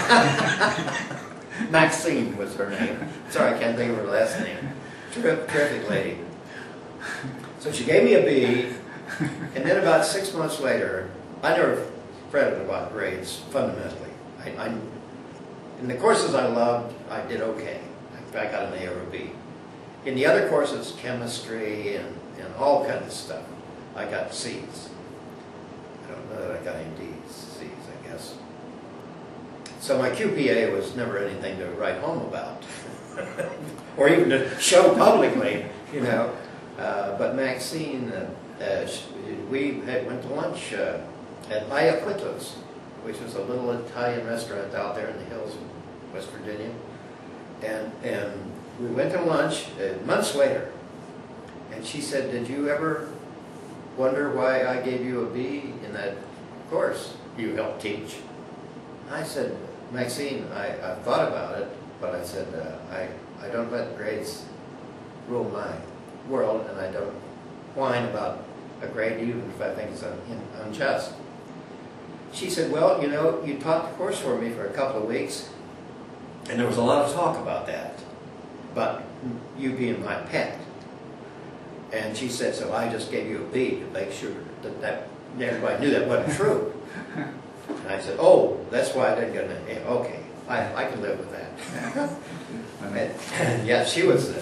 Maxine was her name. Sorry, I can't think of her last name. Terrific lady. So she gave me a B, and then about 6 months later, I never fretted about grades fundamentally. In the courses I loved, I did okay. I got an A or a B. In the other courses, chemistry and all kinds of stuff, I got C's. I don't know that I got any D's, C's, I guess. So my QPA was never anything to write home about, or even to show publicly, you know. But Maxine, we went to lunch at Ayacuitos, which was a little Italian restaurant out there in the hills of West Virginia. And we went to lunch months later, and she said, did you ever wonder why I gave you a B in that course you helped teach? I said, Maxine, I've thought about it, but I said, I don't let grades rule my world, and I don't whine about a grade even if I think it's unjust. She said, well, you know, you taught the course for me for a couple of weeks, and there was a lot of talk about that, but you being my pet. And she said, so I just gave you a B to make sure that everybody knew that wasn't true. And I said, oh, that's why I didn't get an A. Okay, I can live with that. And, yeah, she was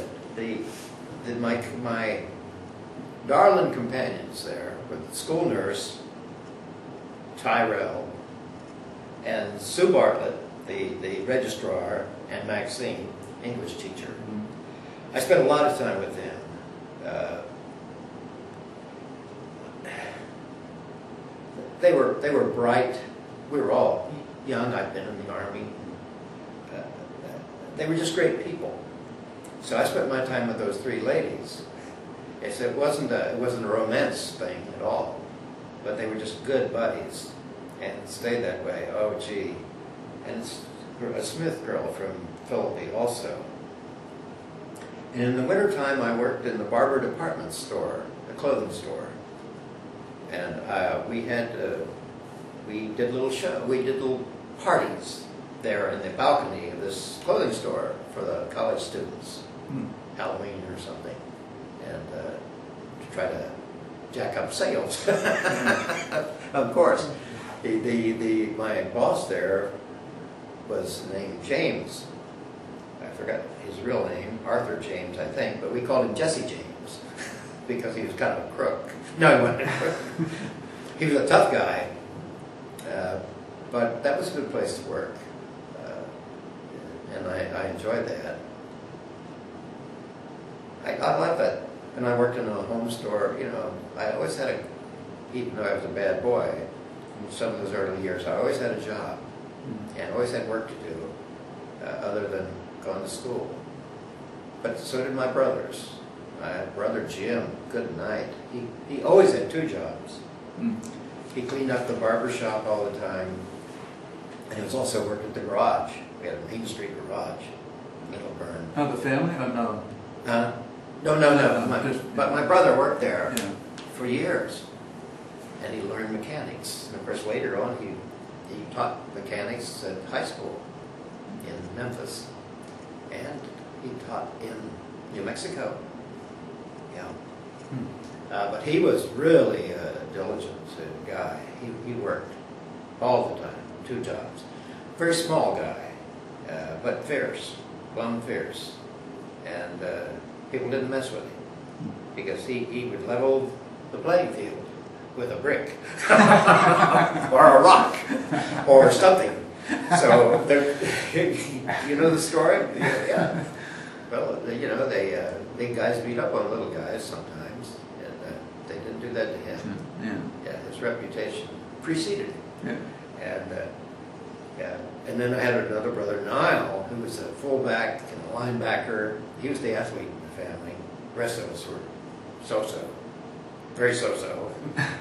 my darling companions there with the school nurse, Tyrell, and Sue Bartlett, the registrar, and Maxine, English teacher. I spent a lot of time with them. They were bright. We were all young. I'd been in the Army. They were just great people. So I spent my time with those 3 ladies. It wasn't a romance thing at all, but they were just good buddies, and stayed that way. Oh, gee. And it's a Smith girl from Philippi also. And in the wintertime, I worked in the Barber department store, a clothing store. And we did little parties there in the balcony of this clothing store for the college students, Halloween or something, and to try to jack up sales. Of course, my boss there was named James. I forgot his real name, Arthur James, I think, but we called him Jesse James because he was kind of a crook. No, he wasn't a crook. He was a tough guy, but that was a good place to work, and I enjoyed that. I like that. And I worked in a home store, you know, I always had even though I was a bad boy, in some of those early years, I always had a job. and always had work to do other than going to school. But so did my brothers. My brother Jim, good night. He always had 2 jobs. He cleaned up the barber shop all the time, and he was also worked at the garage. We had a Main Street garage, Middleburn. Oh, the family? Oh, no. No. But my brother worked there Yeah. for years, and he learned mechanics. And of course, later on, he taught mechanics at high school in Memphis, and he taught in New Mexico. Yeah. But he was really a diligent guy. He worked all the time, 2 jobs. Very small guy, but fierce, plumb fierce. And people didn't mess with him because he would level the playing field with a brick or a rock or something. So, you know the story? Yeah. Well, you know, big guys beat up on little guys sometimes, and they didn't do that to him. Yeah, his reputation preceded him. Yeah. And then I had another brother, Niall, who was a fullback and a linebacker. He was the athlete in the family. The rest of us were so-so, very so-so.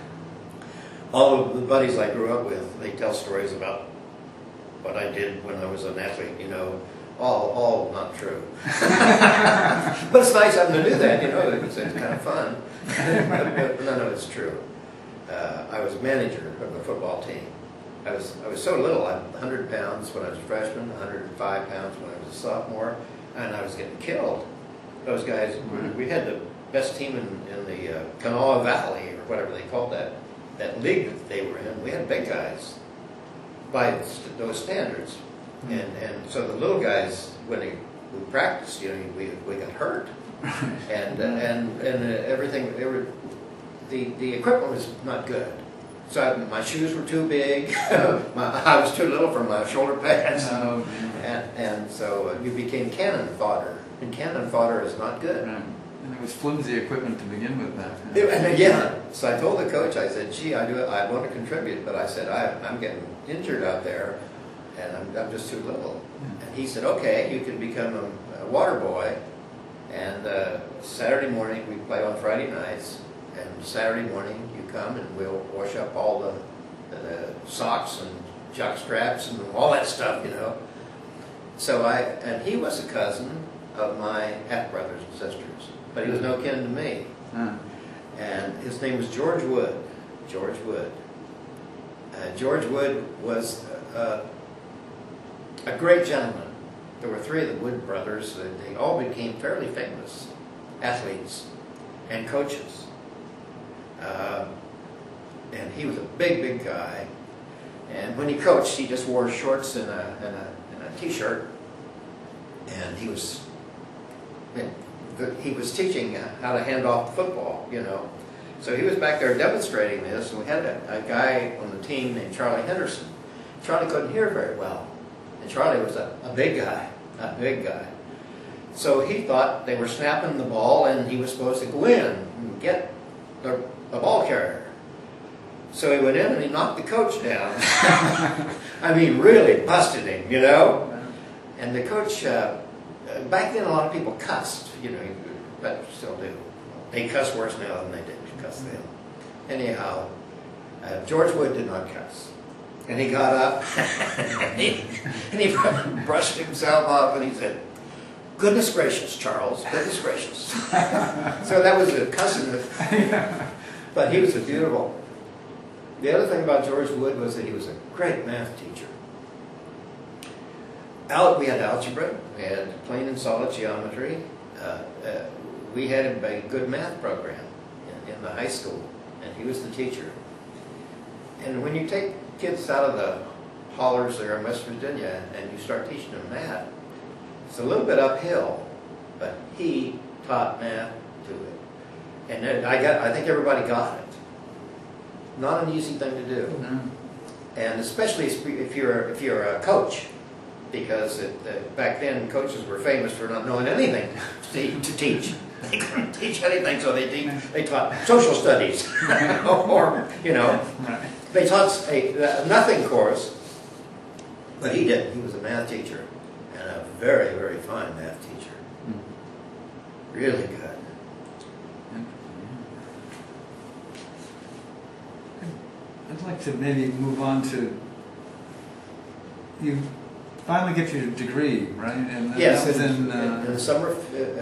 All of the buddies I grew up with, they tell stories about what I did when I was an athlete, you know, all not true. But it's nice having to do that, you know, it's kind of fun. But none of it's true. I was manager of the football team. I was so little. I was 100 pounds when I was a freshman, 105 pounds when I was a sophomore, and I was getting killed. Those guys, we had the best team in the Kanawha Valley, or whatever they called that league that they were in. We had big guys by those standards. And so the little guys, when we practiced, you know, we got hurt. And everything, the equipment was not good. So my shoes were too big. I was too little for my shoulder pads. Oh, and so you became cannon fodder. And cannon fodder is not good. right. And it was flimsy equipment to begin with back And then. again, so I told the coach, I said, gee, I want to contribute, but I said, I'm getting injured out there, and I'm just too little. And he said, okay, you can become a water boy, and Saturday morning, we play on Friday nights, and Saturday morning you come and we'll wash up all the socks and jock straps and all that stuff, you know. So and he was a cousin of my half-brothers and sisters, but he was no kin to me. And his name was George Wood. George Wood. George Wood was a great gentleman. There were 3 of the Wood brothers. They all became fairly famous athletes and coaches. And he was a big guy. And when he coached, he just wore shorts and a t-shirt. And he was teaching how to hand off the football, you know. So he was back there demonstrating this, and we had a guy on the team named Charlie Henderson. Charlie couldn't hear very well, and Charlie was a big guy. So he thought they were snapping the ball, and he was supposed to go in and get the ball carrier. So he went in and he knocked the coach down. I mean, really busted him, you know. And the coach, back then a lot of people cussed, you know, but still do. They cuss worse now than they did cuss then. Anyhow, George Wood did not cuss. And he got up and he brushed himself off and he said, "Goodness gracious, Charles, goodness gracious." So that was a cussing. But he was a beautiful. The other thing about George Wood was that he was a great math teacher. We had algebra, we had plain and solid geometry. We had a good math program in the high school, and he was the teacher. And when you take kids out of the hollers there in West Virginia and you start teaching them math, it's a little bit uphill, but he taught math to it. And I think everybody got it. Not an easy thing to do. And especially if you're a coach, because back then coaches were famous for not knowing anything to teach. They couldn't teach anything, so they taught social studies, or you know, they taught a nothing course But he didn't. He was a math teacher, and a very, very fine math teacher. Really good. I'd like to maybe move on to, you finally get your degree, right? And Yes, that was in the summer,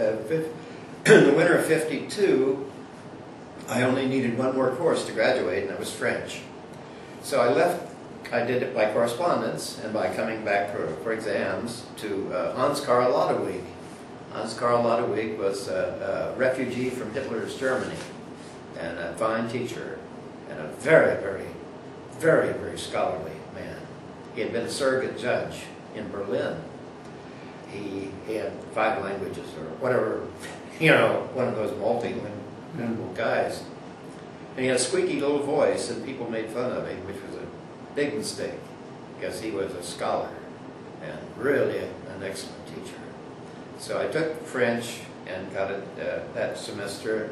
in the winter of '52, I only needed one more course to graduate, and that was French. So I left. I did it by correspondence and by coming back for exams to Hans Karl Lauderweg. Hans Karl Lauderweg was a refugee from Hitler's Germany, and a fine teacher, and a very, very, very, very scholarly man. He had been a surrogate judge in Berlin. He had 5 languages or whatever, you know, one of those multilingual guys. And he had a squeaky little voice, and people made fun of him, which was a big mistake, because he was a scholar and really an excellent teacher. So I took French and got it that semester.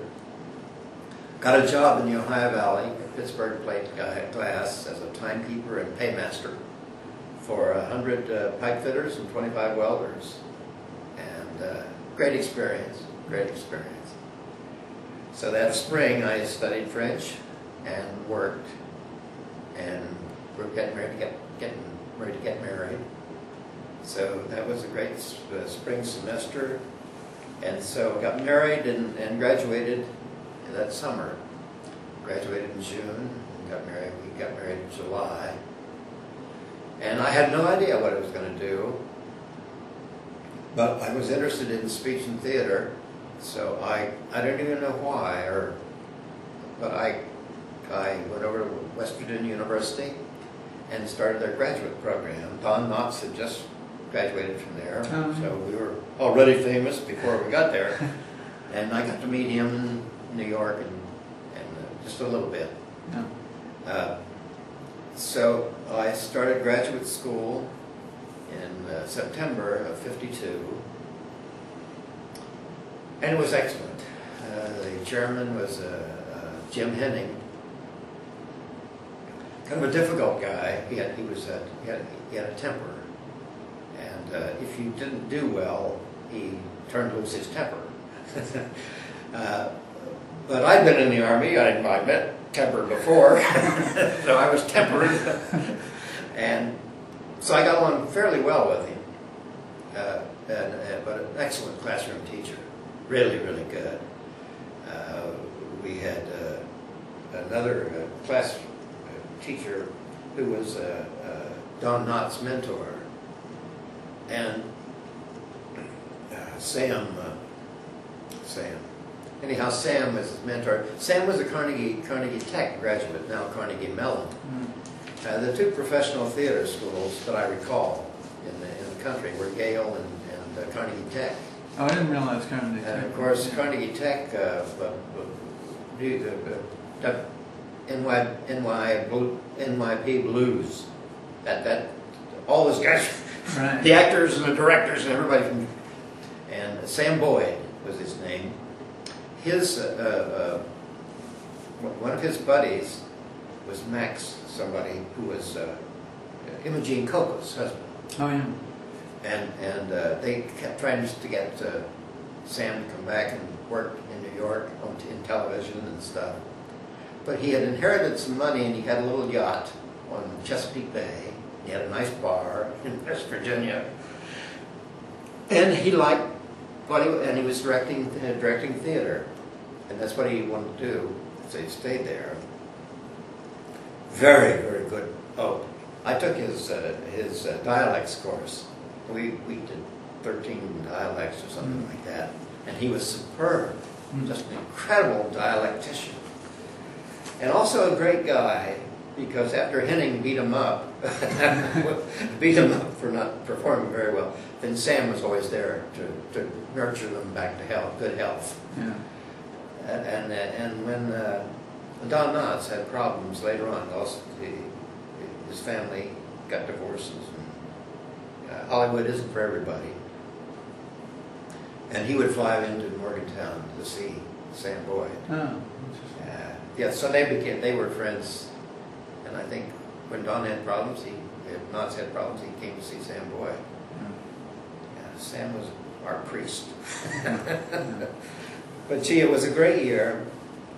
Got a job in the Ohio Valley, Pittsburgh Plate Glass, as a timekeeper and paymaster for 100 pipe fitters and 25 welders. And great experience, great experience. So that spring I studied French and worked, and we're getting ready to get married. So that was a great spring semester. And so got married and graduated that summer. Graduated in June, got married. We got married in July. And I had no idea what I was going to do, but I was interested in speech and theater. So I don't even know why, but I went over to West Virginia University and started their graduate program. Don Knotts had just graduated from there, so we were already famous before we got there. And I got to meet him in New York and just a little bit. So I started graduate school in September of '52. And it was excellent. The chairman was Jim Henning, kind of a difficult guy. He had a temper, and if you didn't do well, he turned loose his temper. But I'd been in the Army. I'd met temper before, so I was tempered, and so I got along fairly well with him. But an excellent classroom teacher. Really, really good. We had another class teacher who was Don Knotts' mentor, and Sam. Anyhow, Sam was his mentor. Sam was a Carnegie Tech graduate, now Carnegie Mellon. The 2 professional theater schools that I recall in the country were Yale and Carnegie Tech. Oh, I didn't realize Carnegie Tech. And of course, Carnegie Tech, NYP Blues, that all those guys, right. The actors and the directors and everybody from, and Sam Boyd was his name. His one of his buddies was Max, somebody who was Imogene Coco's husband. Oh yeah. And they kept trying to get Sam to come back and work in New York in television and stuff. But he had inherited some money, and he had a little yacht on Chesapeake Bay. He had a nice bar in West Virginia. And he liked and he was directing theater. And that's what he wanted to do, so he stayed there. Very, very good. Oh, I took his dialects course. We did 13 dialects or something like that. And he was superb, just an incredible dialectician. And also a great guy, because after Henning beat him up for not performing very well, then Sam was always there to nurture them back to good health. Yeah. And when Don Knotts had problems later on, also his family got divorces. Hollywood isn't for everybody. And he would fly into Morgantown to see Sam Boyd. Oh, Yeah, so they were friends. And I think when Don had problems, if Knots had problems, he came to see Sam Boyd. Yeah, Sam was our priest. But gee, it was a great year.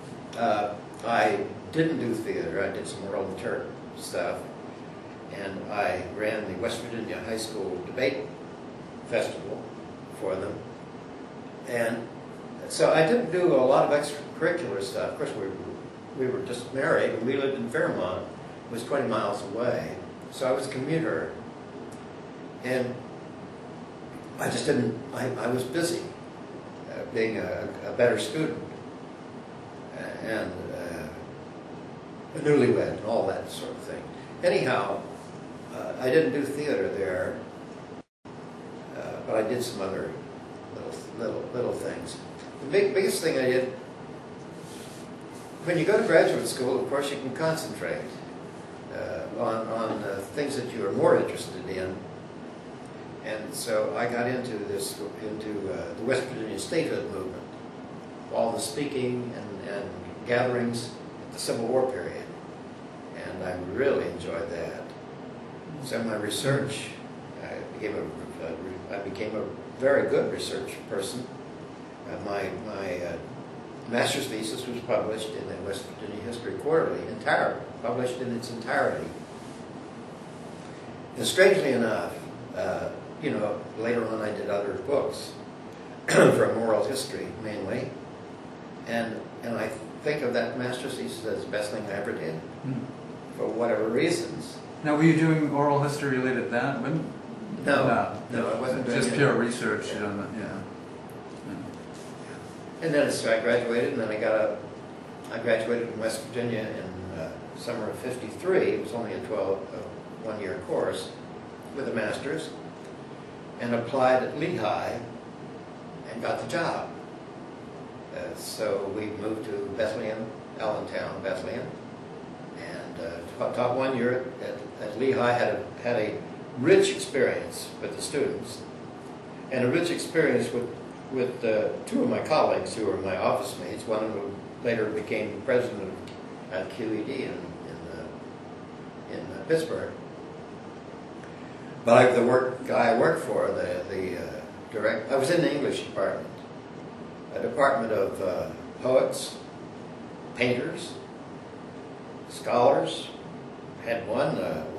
I didn't do theater. I did some oral turret stuff. And I ran the West Virginia High School Debate Festival for them. And so I didn't do a lot of extracurricular stuff. Of course, we were just married, and we lived in Fairmont. It was 20 miles away. So I was a commuter. And I just didn't, I was busy being a better student and a newlywed and all that sort of thing. Anyhow, I didn't do theater there, but I did some other little things. The biggest thing I did, when you go to graduate school, of course, you can concentrate on things that you are more interested in. And so I got into the West Virginia statehood movement, all the speaking and gatherings at the Civil War period. And I really enjoyed that. So my research, I became a very good research person. My master's thesis was published in the West Virginia History Quarterly, published in its entirety. And strangely enough, later on I did other books from oral history mainly, and I think of that master's thesis as the best thing I ever did, for whatever reasons. Now, were you doing oral history related then? No, I wasn't doing just it. pure research. Yeah. And then so I graduated, and then I graduated from West Virginia in summer of '53. It was only a one-year course with a master's, and applied at Lehigh and got the job. So we moved to Bethlehem, Allentown, Bethlehem, and taught 1 year at Lehigh. Had a rich experience with the students, and a rich experience with two of my colleagues who were my office mates, one who later became president at QED in Pittsburgh. But the guy I worked for, I was in the English department, a department of poets, painters, scholars. Had one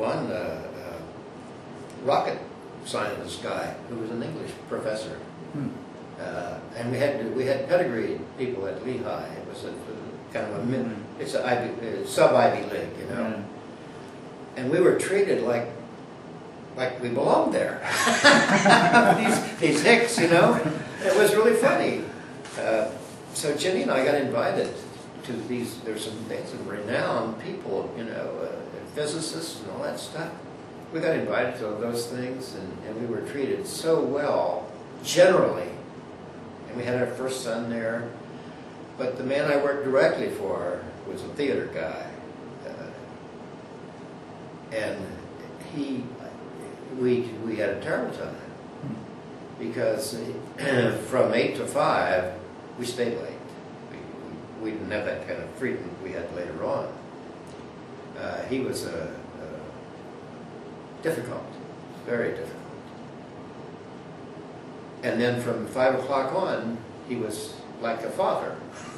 rocket scientist guy who was an English professor, and we had pedigreed people at Lehigh. It was kind of it's a sub Ivy League, and we were treated like we belonged there. these hicks, It was really funny. So Jenny and I got invited to there's some renowned people, physicists and all that stuff. We got invited to those things, and we were treated so well, generally. And we had our first son there. But the man I worked directly for was a theater guy. And we had a terrible time. Because from 8 to 5, we stayed late. We didn't have that kind of freedom we had later on. He was difficult, very difficult. And then from 5 o'clock on, he was like a father.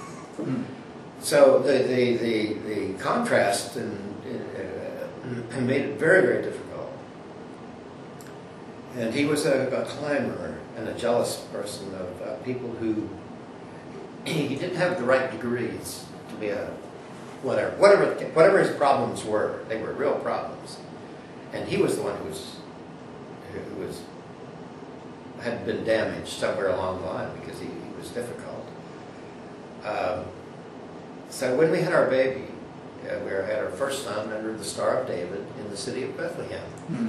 So the contrast made it very, very difficult. And he was a climber and a jealous person of people who he didn't have the right degrees to be a whatever his problems were. They were real problems, and he was the one who had been damaged somewhere along the line because he was difficult. So when we had our baby, we had our first son under the Star of David in the city of Bethlehem,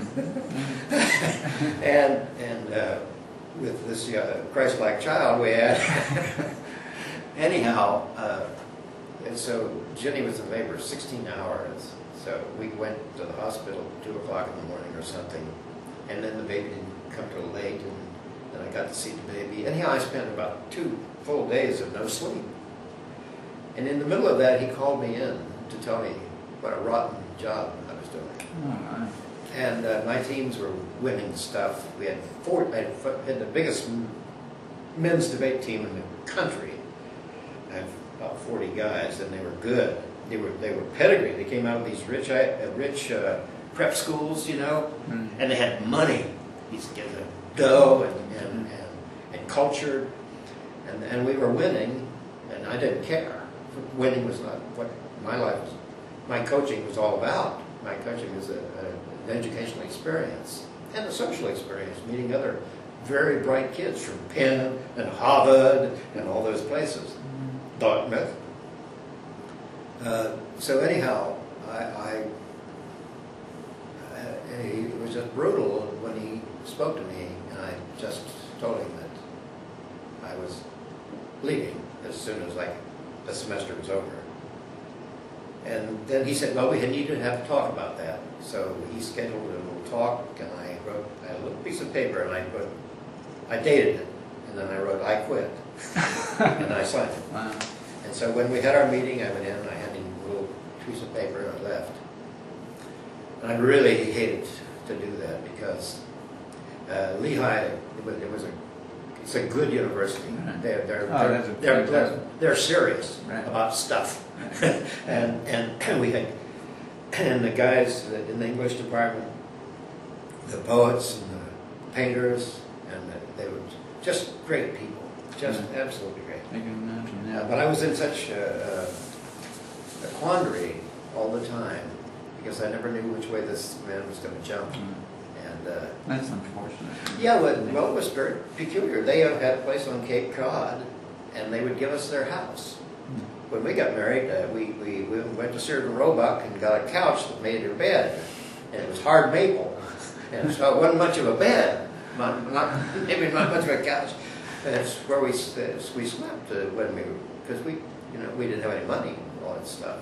and with this Christ-like child we had. Anyhow, and so Jenny was in labor 16 hours. So we went to the hospital at 2 o'clock in the morning or something, and then the baby didn't come till late, and then I got to see the baby. Anyhow, I spent about 2 full days of no sleep. And in the middle of that, he called me in to tell me what a rotten job I was doing. Oh, And my teams were winning stuff. We had had the biggest men's debate team in the country. I had about 40 guys, and they were good. They were pedigree. They came out of these rich prep schools, you know, and they had money. These get the dough and cultured, and we were winning, and I didn't care. Winning was not what my life was. My coaching was all about. My coaching was an educational experience and a social experience, meeting other very bright kids from Penn and Harvard and all those places, Dartmouth. So anyhow, it was just brutal when he spoke to me, and I just told him that I was leaving as soon as the semester was over. And then he said, well, we need to have a talk about that. So he scheduled a little talk, and I had a little piece of paper, and I dated it, and then I wrote, I quit, and I signed it. Wow. And so when we had our meeting, I went in, and I handed him a little piece of paper, and I left. And I really hated to do that because Lehigh, it's a good university. Right. They're serious right. about stuff. Right. and we had, and the guys in the English department, the poets and the painters, and they were just great people, just absolutely great. I can imagine, yeah. But I was in such a quandary all the time because I never knew which way this man was going to jump. And that's unfortunate. yeah, well, it was very peculiar. They had a place on Cape Cod, and they would give us their house. When we got married, we went to Sheridan Roebuck and got a couch that made your bed, and it was hard maple, and so it wasn't much of a bed, maybe not much of a couch. And it's where we slept when we because we didn't have any money and all that stuff.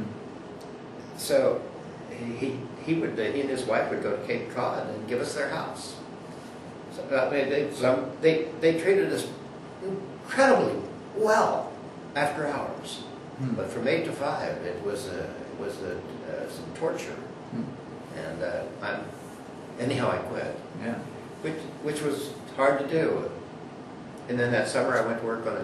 So he and his wife would go to Cape Cod and give us their house. So they treated us incredibly well after hours, but from 8 to 5 it was some torture. And anyhow I quit. Yeah. Which was hard to do. And then that summer I went to work on a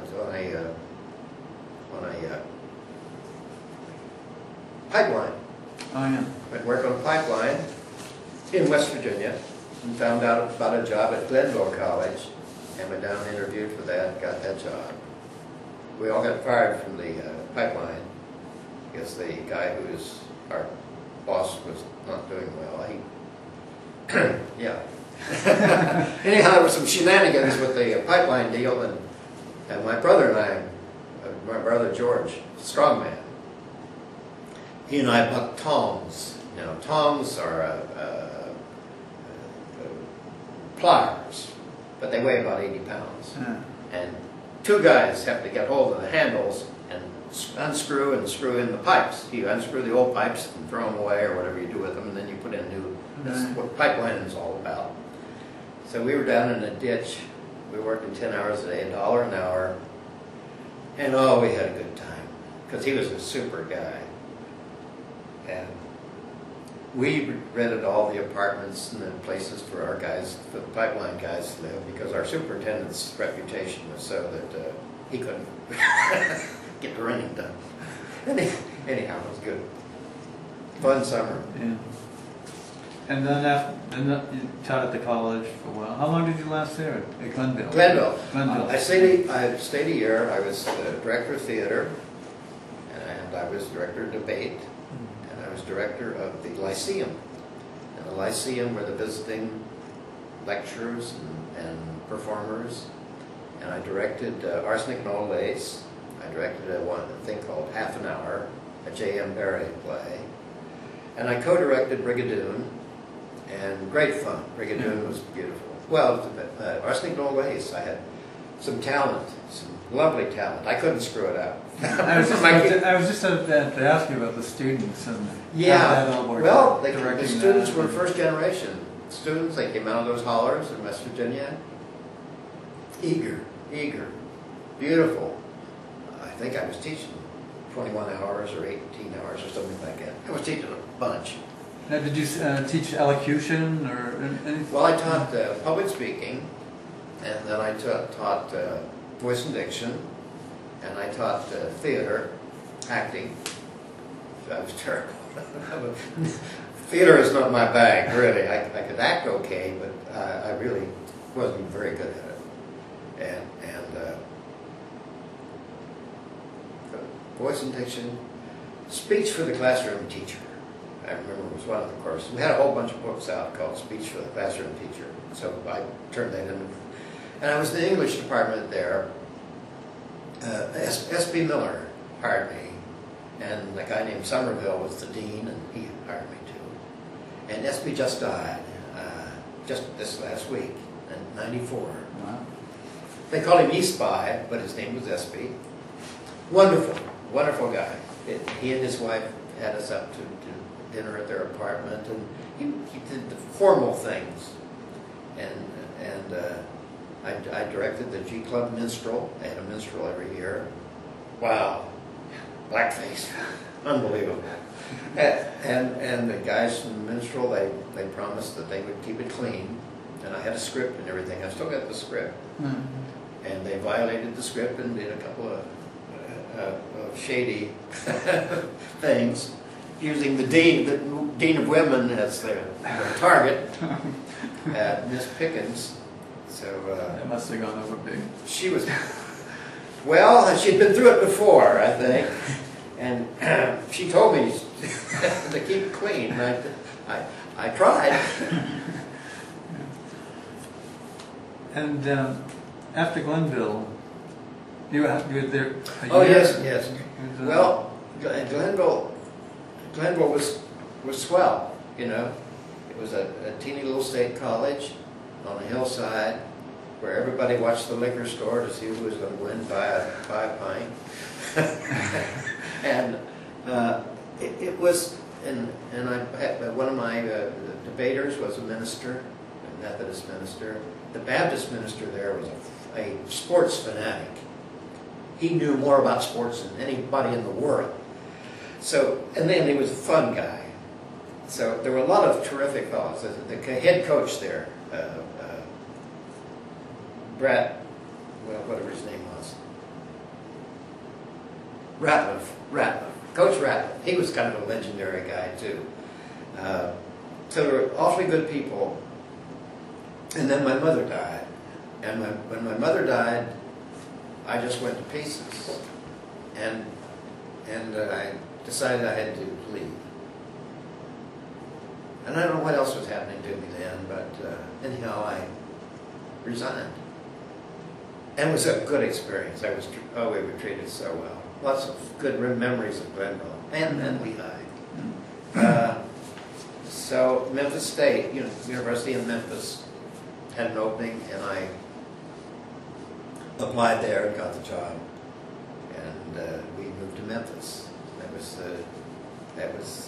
pipeline. Oh yeah. Went to work on a pipeline in West Virginia and found out about a job at Glenville College and went down and interviewed for that, got that job. We all got fired from the pipeline because the guy who was our boss was not doing well. Yeah. Anyhow, there was some shenanigans with the pipeline deal, and my brother and I, my brother George, strongman, he and I bucked tongs. You know, tongs are pliers, but they weigh about 80 pounds. Yeah. And two guys have to get hold of the handles and unscrew and screw in the pipes. You unscrew the old pipes and throw them away or whatever you do with them, and then you put in new. That's what pipeline is all about. So we were down in a ditch. We were working 10 hours a day, $1 an hour. And oh, we had a good time. Because he was a super guy. And we rented all the apartments and the places for our guys, for the pipeline guys to live, because our superintendent's reputation was so that he couldn't get the renting done. Anyhow, it was good. Fun summer. Yeah. And then you taught at the college for a while. How long did you last there at Glenville? Glenville. Glenville. I stayed a year. I was director of theater, and I was director of debate, and I was director of the Lyceum. And the Lyceum were the visiting lecturers and performers. And I directed Arsenic and Old Lace. I directed a thing called Half an Hour, a J.M. Barrie play. And I co-directed Brigadoon. And great fun. Brigadoon was beautiful. Well, Arsenic and Old Lace, I had some talent, some lovely talent. I couldn't screw it up. I was just about to ask you about the students and yeah. how that all worked. Well, the students were first generation students. They came out of those hollers in West Virginia. Eager, beautiful. I think I was teaching 21 hours or 18 hours or something like that. I was teaching a bunch. Now, did you teach elocution or anything? Well, I taught public speaking, and then I taught voice and diction, and I taught theater, acting. That was terrible. Theater is not my bag, really. I could act okay, but I really wasn't very good at it. And voice and diction, speech for the classroom teacher. I remember it was one of the courses. We had a whole bunch of books out called Speech for the Classroom Teacher. So I turned that in. And I was in the English department there. S.B. Miller hired me. And a guy named Somerville was the dean, and he hired me too. And S.B. just died, just this last week, in 94. Wow. They called him E-Spy, but his name was S.B. Wonderful, wonderful guy. He and his wife had us up to dinner at their apartment, and he did the formal things. And I directed the G Club Minstrel. They had a minstrel every year. Wow, blackface, unbelievable. And the guys from the minstrel, they promised that they would keep it clean, and I had a script and everything. I still got the script. Mm-hmm. And they violated the script and did a couple of shady things, using the dean of women as their target, Miss Pickens. So It must have gone over big. she was, well, she'd been through it before, I think, and she told me to keep it clean. I tried. And after Glenville, you were there a Oh year? yes. Well, Glenville was swell, you know. It was a teeny little state college on a hillside where everybody watched the liquor store to see who was going to win by a pint. And it was, and I had, one of my debaters was a minister, a Methodist minister. The Baptist minister there was a sports fanatic. He knew more about sports than anybody in the world. So, and then he was a fun guy. So there were a lot of terrific fellows. The head coach there, Brett, well, whatever his name was, Ratliff, Coach Ratliff. He was kind of a legendary guy too. So there were awfully good people. And then my mother died. And when my mother died, I just went to pieces. And I decided I had to leave. And I don't know what else was happening to me then, but anyhow, I resigned. And it was a good experience. We were treated so well. Lots of good memories of Glenville and Lehigh. So Memphis State, University of Memphis, had an opening, and I applied there and got the job. And we moved to Memphis. That was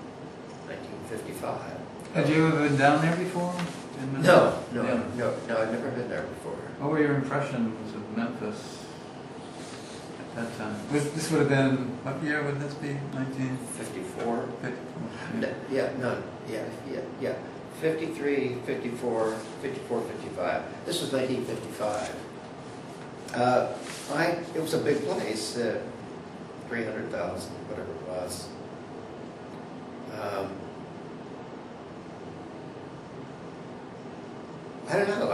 1955. Had you ever been down there before? No, Yeah. I've never been there before. What were your impressions of Memphis at that time? This would have been, what year would this be? 54. 1954? Yeah. 53, 54, 55. This was 1955. It was a big place, 300,000, whatever it was. I don't know.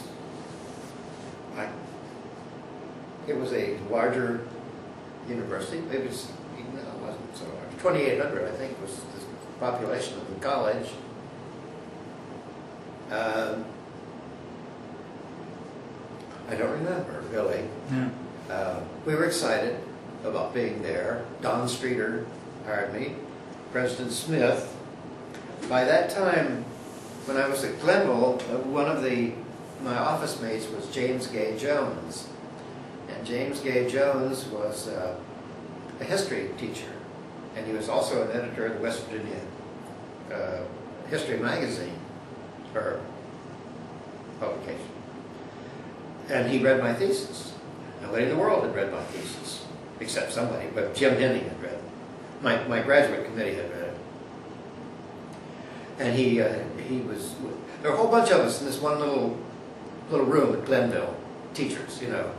It was a larger university. It wasn't so large. 2,800, I think, was the population of the college. I don't remember, really. Yeah. We were excited about being there. Don Streeter hired me. President Smith. By that time, when I was at Glenville, one of my office mates was James Gay Jones. And James Gay Jones was a history teacher. And he was also an editor of the West Virginia History Magazine, or publication. And he read my thesis. Nobody in the world had read my thesis, except somebody, but Jim Henning had read it. My graduate committee had read it. And he was, there were a whole bunch of us in this one little room at Glenville, teachers, you know.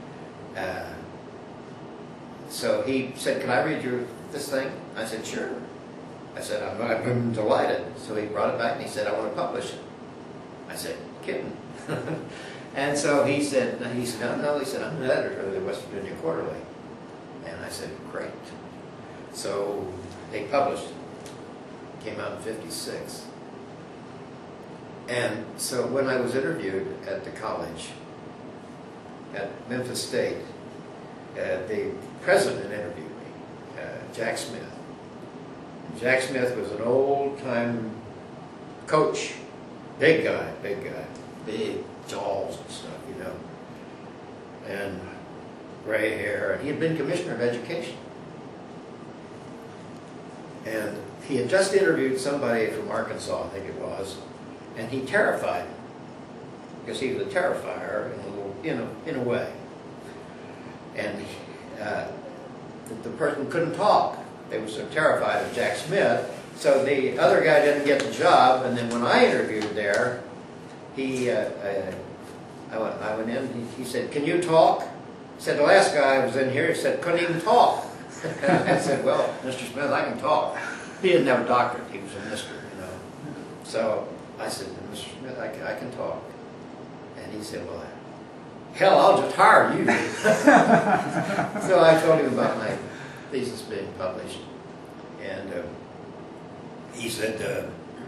So he said, "Can I read you this thing?" I said, "Sure." I said, I'm delighted. So he brought it back and he said, "I want to publish it." I said, "Kidding?" And so he said, no, he said, "I'm an editor of the West Virginia Quarterly." And I said, "Great." So they published it. Came out in '56. And so when I was interviewed at the college at Memphis State, the president interviewed me, Jack Smith. Jack Smith was an old-time coach, big guy, big jaws and stuff, you know, and gray hair. And he had been commissioner of education. And he had just interviewed somebody from Arkansas, I think it was, and he terrified him, because he was a terrifier in a way. And the person couldn't talk. They were so terrified of Jack Smith. So the other guy didn't get the job, and then when I interviewed there, I went in, he said, "Can you talk?" He said, "The last guy was in here, he said, couldn't even talk." I said, "Well, Mr. Smith, I can talk." He didn't have a doctorate, he was a mister, you know. So I said, "Mr. Smith, I can talk." And he said, "Well, hell, I'll just hire you." So I told him about my thesis being published. And he said,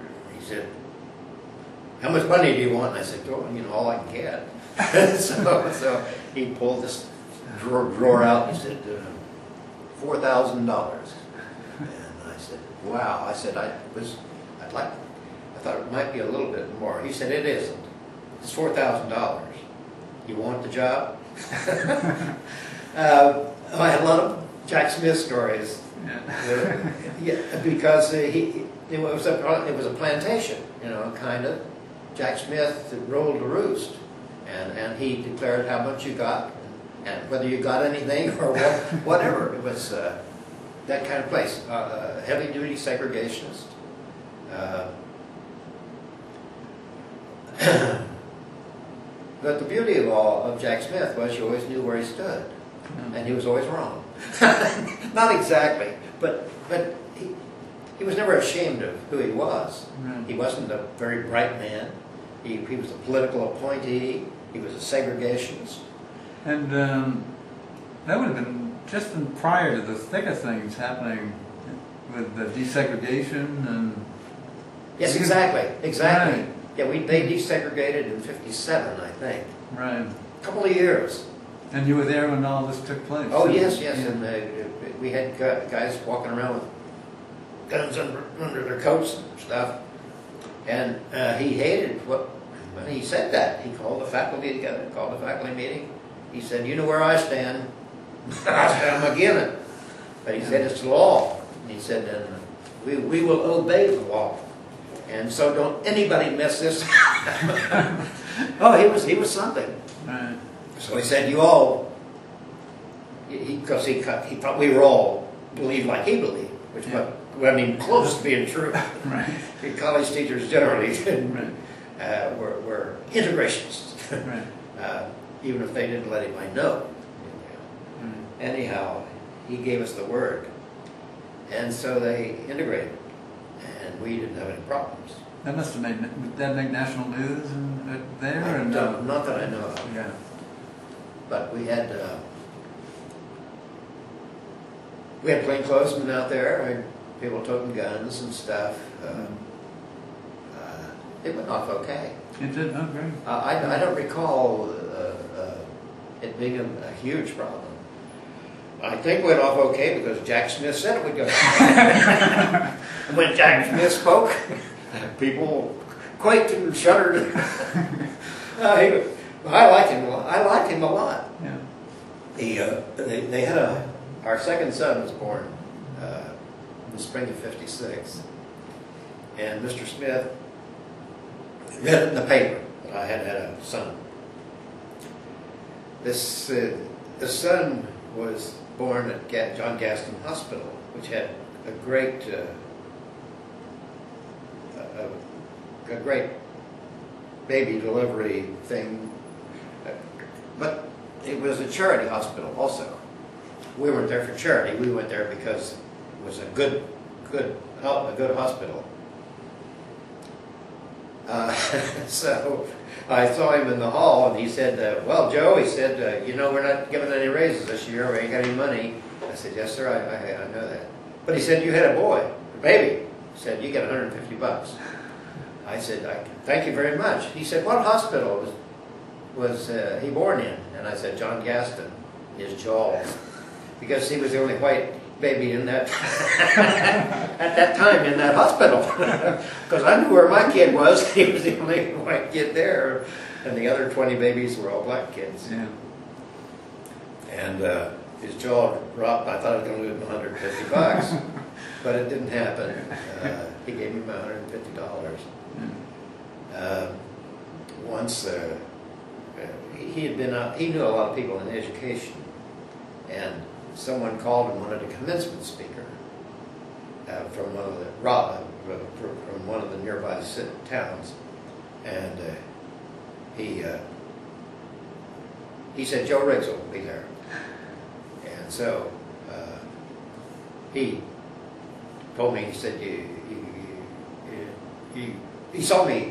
"How much money do you want?" And I said, "Oh, you know, all I can get." so he pulled this drawer out and he said, $4,000. And I said, "Wow." I said, I thought it might be a little bit more. He said, "It isn't. It's $4,000. You want the job?" I had a lot of Jack Smith stories. Yeah, because it was a plantation, you know, kind of. Jack Smith rolled the roost, and he declared how much you got, and whether you got anything or whatever. It was that kind of place. Heavy-duty segregationist. But the beauty of Jack Smith was you always knew where he stood, and he was always wrong. Not exactly, but he was never ashamed of who he was. He wasn't a very bright man. He was a political appointee. He was a segregationist. And that would have been just prior to the thick of things happening with the desegregation and... Yes, exactly. Right. Yeah, they desegregated in '57, I think. Right. A couple of years. And you were there when all this took place? Oh, yes. Yeah. And we had guys walking around with guns under their coats and stuff. And he hated when he said that. He called the faculty together, called a faculty meeting. He said, "You know where I stand. I stand against it." But he said, "It's law." And he said, "And we will obey the law. And so don't anybody mess this." Oh, he was something. Right. So he said, "You all," because he thought we were all believed like he believed, which wasn't even close to being true. Right. College teachers generally Right. were integrationists, Right. even if they didn't let anybody know. Right. Anyhow, he gave us the word, and so they integrated, and we didn't have any problems. That must have did that make national news there? Not that I know of. Yeah. But we had plainclothesmen out there, people toting guns and stuff. It went off okay. It did? Oh, great. I don't recall it being a huge problem. I think it went off okay because Jack Smith said it would go. And when Jack Smith spoke, people quaked and shuddered. I liked him. I liked him a lot. Yeah. They had our second son was born in the spring of '56, and Mr. Smith read it in the paper that I had a son. The son was born at John Gaston Hospital, which had a a great baby delivery thing, but it was a charity hospital also. We weren't there for charity. We went there because it was a good hospital. So I saw him in the hall, and he said, "Well, Joe," he said, "you know, we're not giving any raises this year. We ain't got any money." I said, "Yes, sir, I know that." But he said, "You had a boy, a baby." He said, "You get $150. I said, "Thank you very much." He said, "What hospital was he born in?" And I said, "John Gaston, his Jaws," because he was the only white baby in that at that time in that hospital. Because I knew where my kid was. He was the only white kid there, and the other 20 babies were all black kids. Yeah. And his jaw dropped. I thought I was going to lose $150, but it didn't happen. He gave me my $150. Once he had been out, he knew a lot of people in education, and someone called and wanted a commencement speaker from one of the nearby towns, and he said Joe Riggs will be there, and so he told me, he said, he saw me.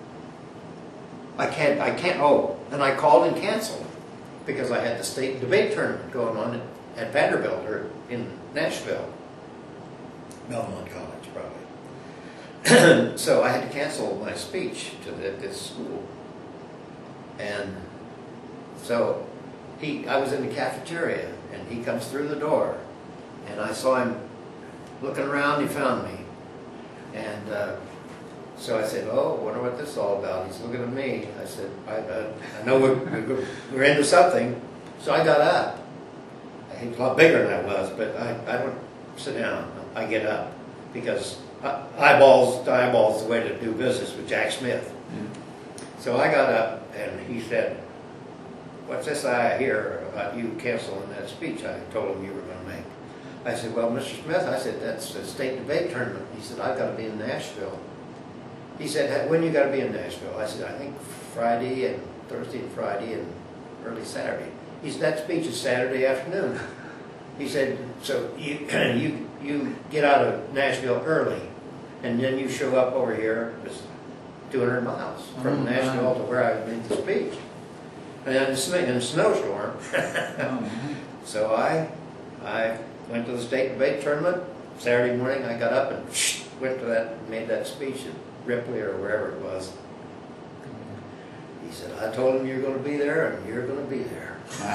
I can't. Oh, and I called and canceled because I had the state debate tournament going on at Vanderbilt, or in Nashville, Belmont College probably. So I had to cancel my speech to this school, and so I was in the cafeteria, and he comes through the door, and I saw him looking around. He found me, and so I said, "Oh, wonder what this is all about." He's looking at me. I said, "I know we're into something." So I got up. He's a lot bigger than I was, but I don't sit down. I get up because eyeballs to eyeballs is the way to do business with Jack Smith. So I got up, and he said, "What's this I hear about you canceling that speech I told him you were going to make?" I said, "Well, Mr. Smith," I said, "that's a state debate tournament." He said, "I've got to be in Nashville." He said, "When you got to be in Nashville?" I said, "I think Friday and Thursday and Friday and early Saturday." He said, "That speech is Saturday afternoon." He said, "So you get out of Nashville early, and then you show up over here. It's 200 miles from Nashville to where I made the speech, and in a snowstorm." So I went to the state debate tournament. Saturday morning, I got up and went to that, made that speech at Ripley or wherever it was. He said, "I told him you're going to be there, and you're going to be there."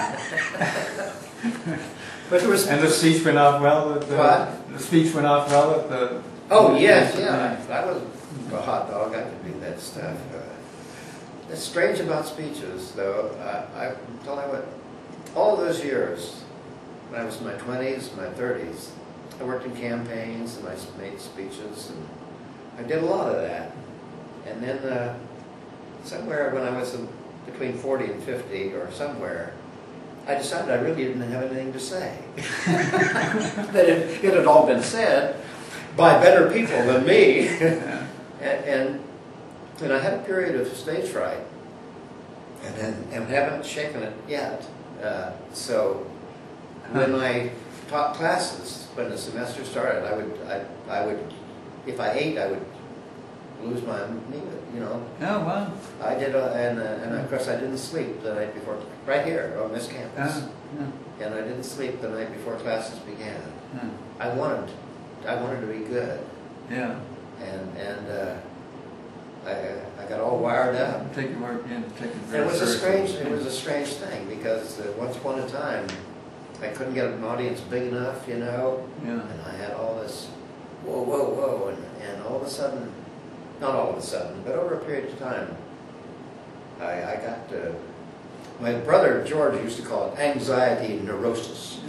But there was, and the speech went off well. The speech went off well at the. Oh yes, yeah. I was a hot dog. I could do that stuff. It's strange about speeches, though. I tell you what, all those years, when I was in my 20s, my 30s, I worked in campaigns and I made speeches, and I did a lot of that. And then somewhere when I was between 40 and 50 or somewhere, I decided I really didn't have anything to say. That it had all been said by better people than me. and I had a period of stage fright, and haven't shaken it yet. So when I taught classes, when the semester started, I would, if I ate, I would lose my knee, you know. Oh, wow. I did, and of course I didn't sleep the night before, right here on this campus. And I didn't sleep the night before classes began. I wanted to be good. Yeah. And I got all wired up. Take your work in, take it very It was seriously. a strange thing, because once upon a time I couldn't get an audience big enough, you know. Yeah. And I had all this whoa, whoa, whoa, and all of a sudden, not all of a sudden, but over a period of time, I got my brother George used to call it anxiety neurosis.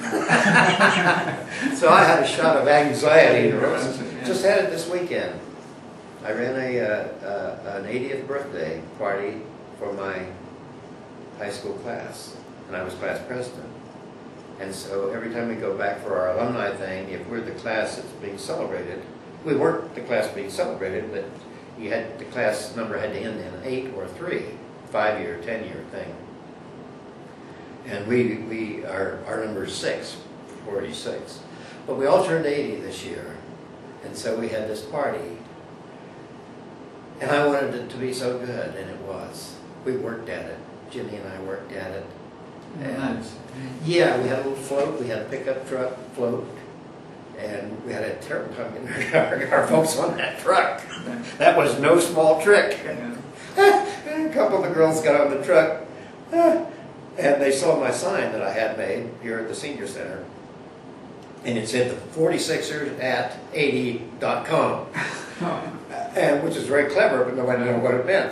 So I had a shot of anxiety neurosis. Just had it this weekend. I ran an 80th birthday party for my high school class, and I was class president. And so every time we go back for our alumni thing, if we're the class that's being celebrated, we weren't the class being celebrated, but the class number had to end in 8 or 3, 5-year, 10-year thing. And our number is 6, 46. But we all turned 80 this year, and so we had this party. And I wanted it to be so good, and it was. We worked at it. Jimmy and I worked at it. And Nice. yeah, we had a little float. We had a pickup truck float. And we had a terrible time getting our folks on that truck. That was no small trick. And a couple of the girls got on the truck, and they saw my sign that I had made here at the Senior Center. And it said the 46ers at 80.com. And which is very clever, but nobody knew what it meant.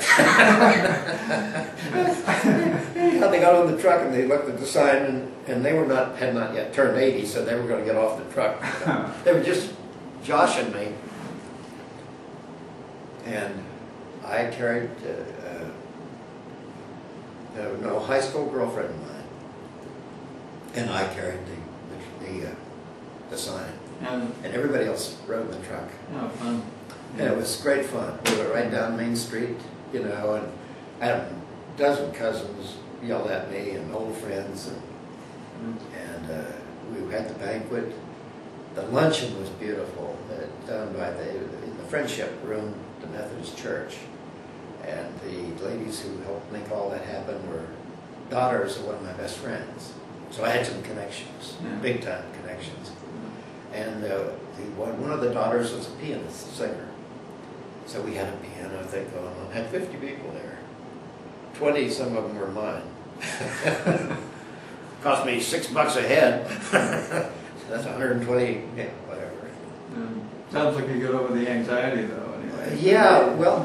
Anyhow, they got on the truck and they looked at the sign, and they had not yet turned 80, so they were going to get off the truck. They were just joshing me. And I carried no high school girlfriend of mine, and I carried the sign, and everybody else rode the truck. Oh, fun. And it was great fun. We were right down Main Street, and I had a dozen cousins yell at me and old friends, and we had the banquet. The luncheon was beautiful, done by in the Friendship Room, the Methodist Church, and the ladies who helped make all that happen were daughters of one of my best friends. So I had some connections, big time connections, and one of the daughters was a pianist, singer. So we had a piano thing going on. Had 50 people there. 20, some of them were mine. Cost me $6 a head. That's 120, whatever. Sounds like you got over the anxiety, though. Anyway. Yeah, well,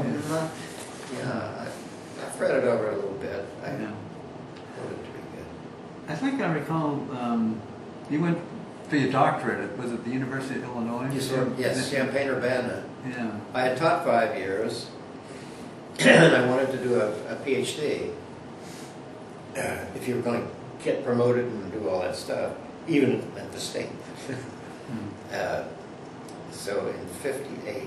I fretted over it a little bit. I wanted it to be good. I think I recall you went for your doctorate. Was it the University of Illinois? Yes, Champaign-Urbana. Yeah. I had taught 5 years, and I wanted to do a PhD. If you were going to get promoted and do all that stuff, even at the state. So in '58,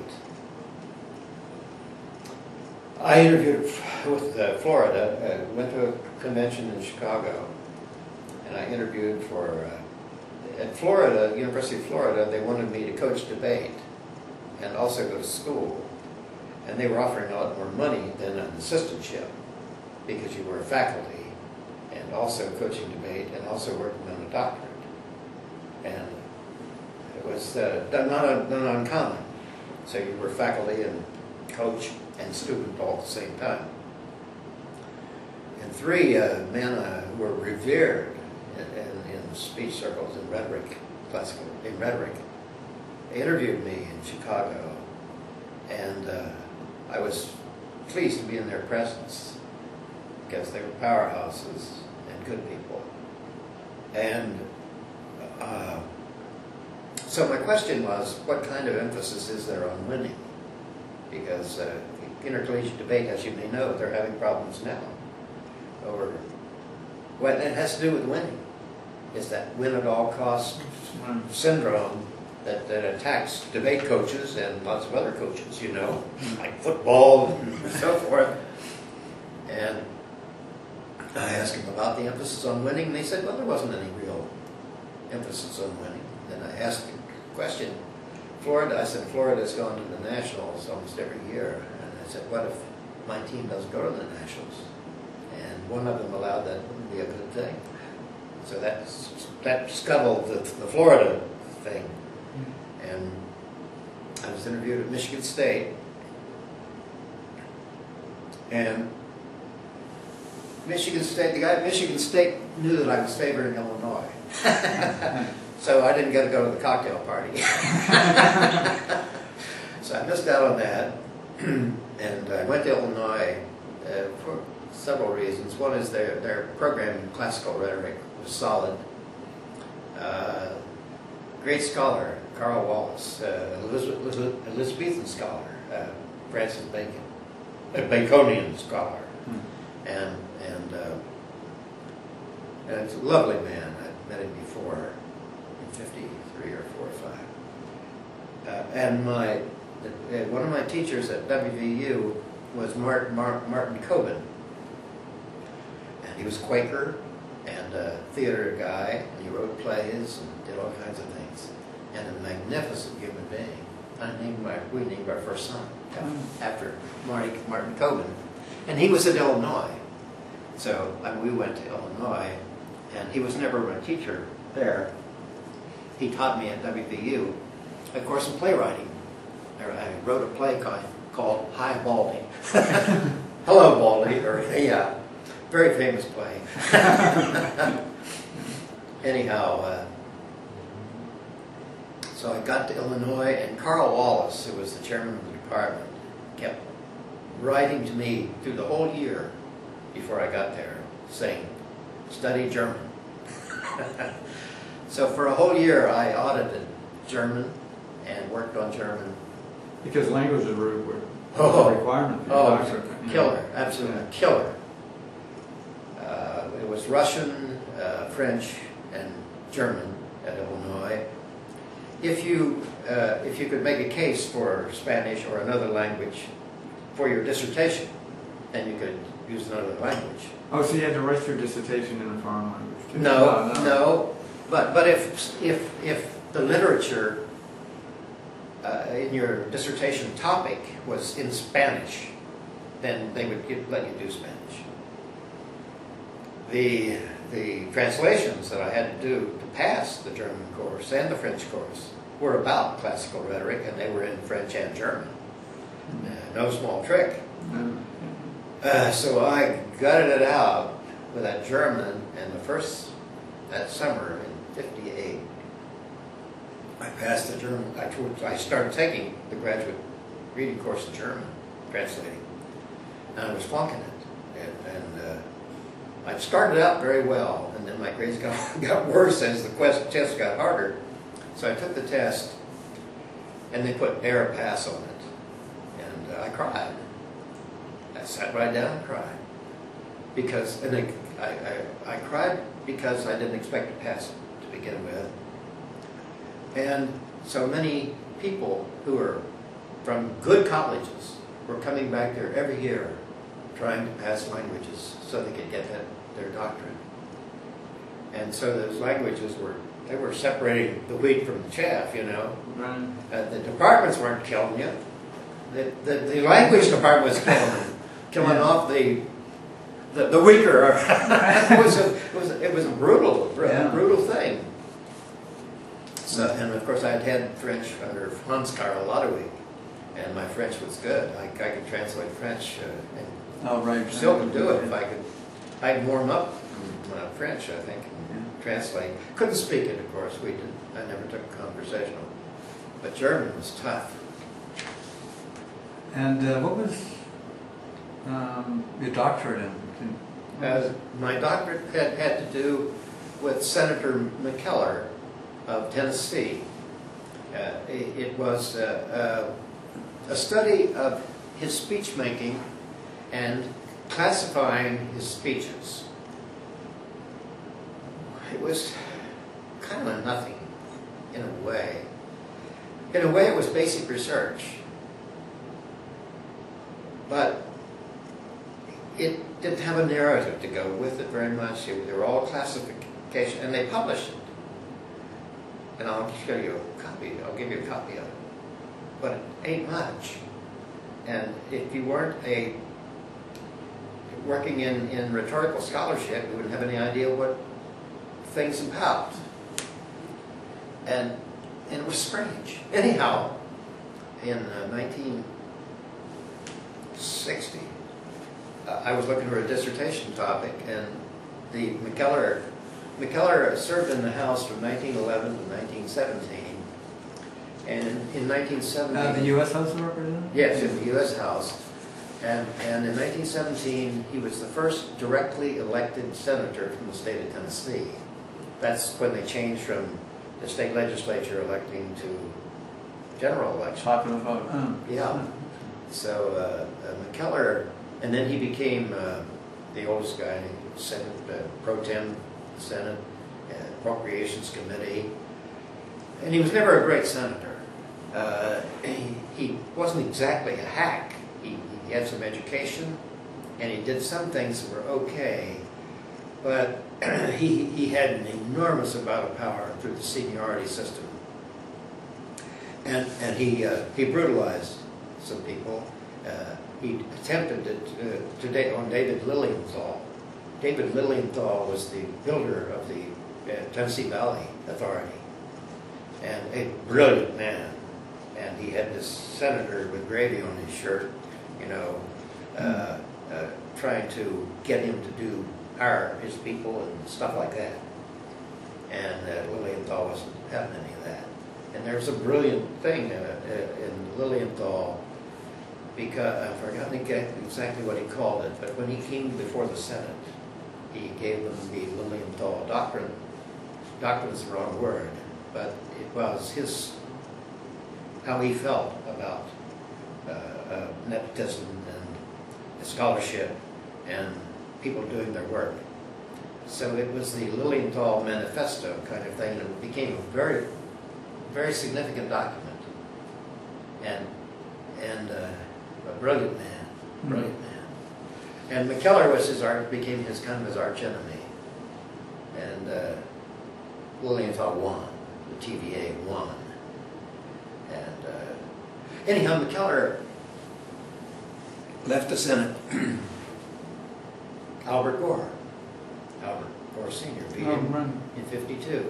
I interviewed with Florida. Went to a convention in Chicago, and I interviewed for at Florida, University of Florida. They wanted me to coach debate and also go to school, and they were offering a lot more money than an assistantship because you were a faculty and also coaching debate and also working on a doctorate, and it was not uncommon. So you were faculty and coach and student all at the same time. And 3 men who were revered in speech circles and rhetoric, they interviewed me in Chicago, and I was pleased to be in their presence because they were powerhouses and good people. And so my question was, what kind of emphasis is there on winning? Because intercollegiate debate, as you may know, they're having problems now over what it has to do with winning. Is that win at all costs syndrome that attacks debate coaches and lots of other coaches, like football and so forth. And I asked them about the emphasis on winning, and they said, well, there wasn't any real emphasis on winning. And I asked the question, Florida, I said, Florida's gone to the Nationals almost every year. And I said, what if my team doesn't go to the Nationals? And one of them allowed that wouldn't be a good thing. So that scuttled the Florida thing. And I was interviewed at Michigan State, and the guy at Michigan State knew that I was favoring Illinois. So I didn't get to go to the cocktail party. So I missed out on that. And I went to Illinois for several reasons. One is their program in classical rhetoric was solid. Great scholar, Carl Wallace, Elizabethan scholar, Francis Bacon, a Baconian scholar, and it's a lovely man. I'd met him before in '53 or '4 or '5. And one of my teachers at WVU was Martin Coben. And he was Quaker and a theater guy, and he wrote plays and did all kinds of things. And a magnificent human being. We named our first son after Martin Coben. And he was at Illinois. So we went to Illinois, and he was never my teacher there. He taught me at WVU a course in playwriting. I wrote a play called Hi Baldy. Hello Baldy, or yeah, very famous play. Anyhow, so I got to Illinois, and Carl Wallace, who was the chairman of the department, kept writing to me through the whole year before I got there, saying, study German. So for a whole year I audited German and worked on German. Because languages were a requirement for your doctor. Killer, absolutely killer. It was Russian, French, and German at Illinois. If you could make a case for Spanish or another language for your dissertation, then you could use another language. Oh, so you had to write your dissertation in a foreign language too? No. But if the literature in your dissertation topic was in Spanish, then they would let you do Spanish. The translations that I had to do to pass the German course and the French course were about classical rhetoric, and they were in French and German. No small trick. So I gutted it out with that German, and that summer in '58, I passed the German. I started taking the graduate reading course in German, translating, and I was flunking it. And I started out very well, and then my grades got worse as the test got harder. So I took the test, and they put "Air Pass" on it, and I cried. I sat right down and cried I cried because I didn't expect to pass it to begin with, and so many people who were from good colleges were coming back there every year, trying to pass languages so they could get their doctorate. And so those languages were separating the wheat from the chaff, you know. Right. The departments weren't killing you. The language department was killing off the weaker. It was a brutal thing. So, and of course I had French under Hans-Karl Lodewijk, and my French was good. I could translate French. And still could do it if I'd warm up French, I think, and translate. Couldn't speak it, of course. I never took conversational. But German was tough. And what was your doctorate in? My doctorate had to do with Senator McKellar of Tennessee. It was a study of his speech making and classifying his speeches. It was kind of a nothing in a way. In a way, it was basic research. But it didn't have a narrative to go with it very much. They were all classification, and they published it. And I'll show you a copy. I'll give you a copy of it. But it ain't much. And if you weren't working in rhetorical scholarship, you wouldn't have any idea what things about. And it was strange. Anyhow, in 1960, I was looking for a dissertation topic, and the McKellar served in the House from 1911 to 1917. And in 1917... the U.S. House of Representatives? Yes, in the U.S. House. And in 1917, he was the first directly elected senator from the state of Tennessee. That's when they changed from the state legislature electing to general election. Popular vote. Yeah. So McKellar, and then he became the oldest guy in the Senate, pro tem Senate, Appropriations Committee. And he was never a great senator. he wasn't exactly a hack. He had some education, and he did some things that were okay, but he had an enormous amount of power through the seniority system. And he brutalized some people. He attempted it today on David Lilienthal. David Lilienthal was the builder of the Tennessee Valley Authority, and a brilliant man. And he had this senator with gravy on his shirt, you know, trying to get him to hire his people and stuff like that. And Lilienthal wasn't having any of that. And there's a brilliant thing in Lilienthal, because I forgot exactly what he called it, but when he came before the Senate, he gave them the Lilienthal doctrine. Doctrine's the wrong word, but it was how he felt about nepotism and scholarship and people doing their work. So it was the Lilienthal Manifesto kind of thing, and it became a very, very significant document. And a brilliant man. And McKellar was became his arch enemy. And Lilienthal won. The TVA won. And anyhow, McKellar left the Senate. Albert Gore Sr. beat him in '52.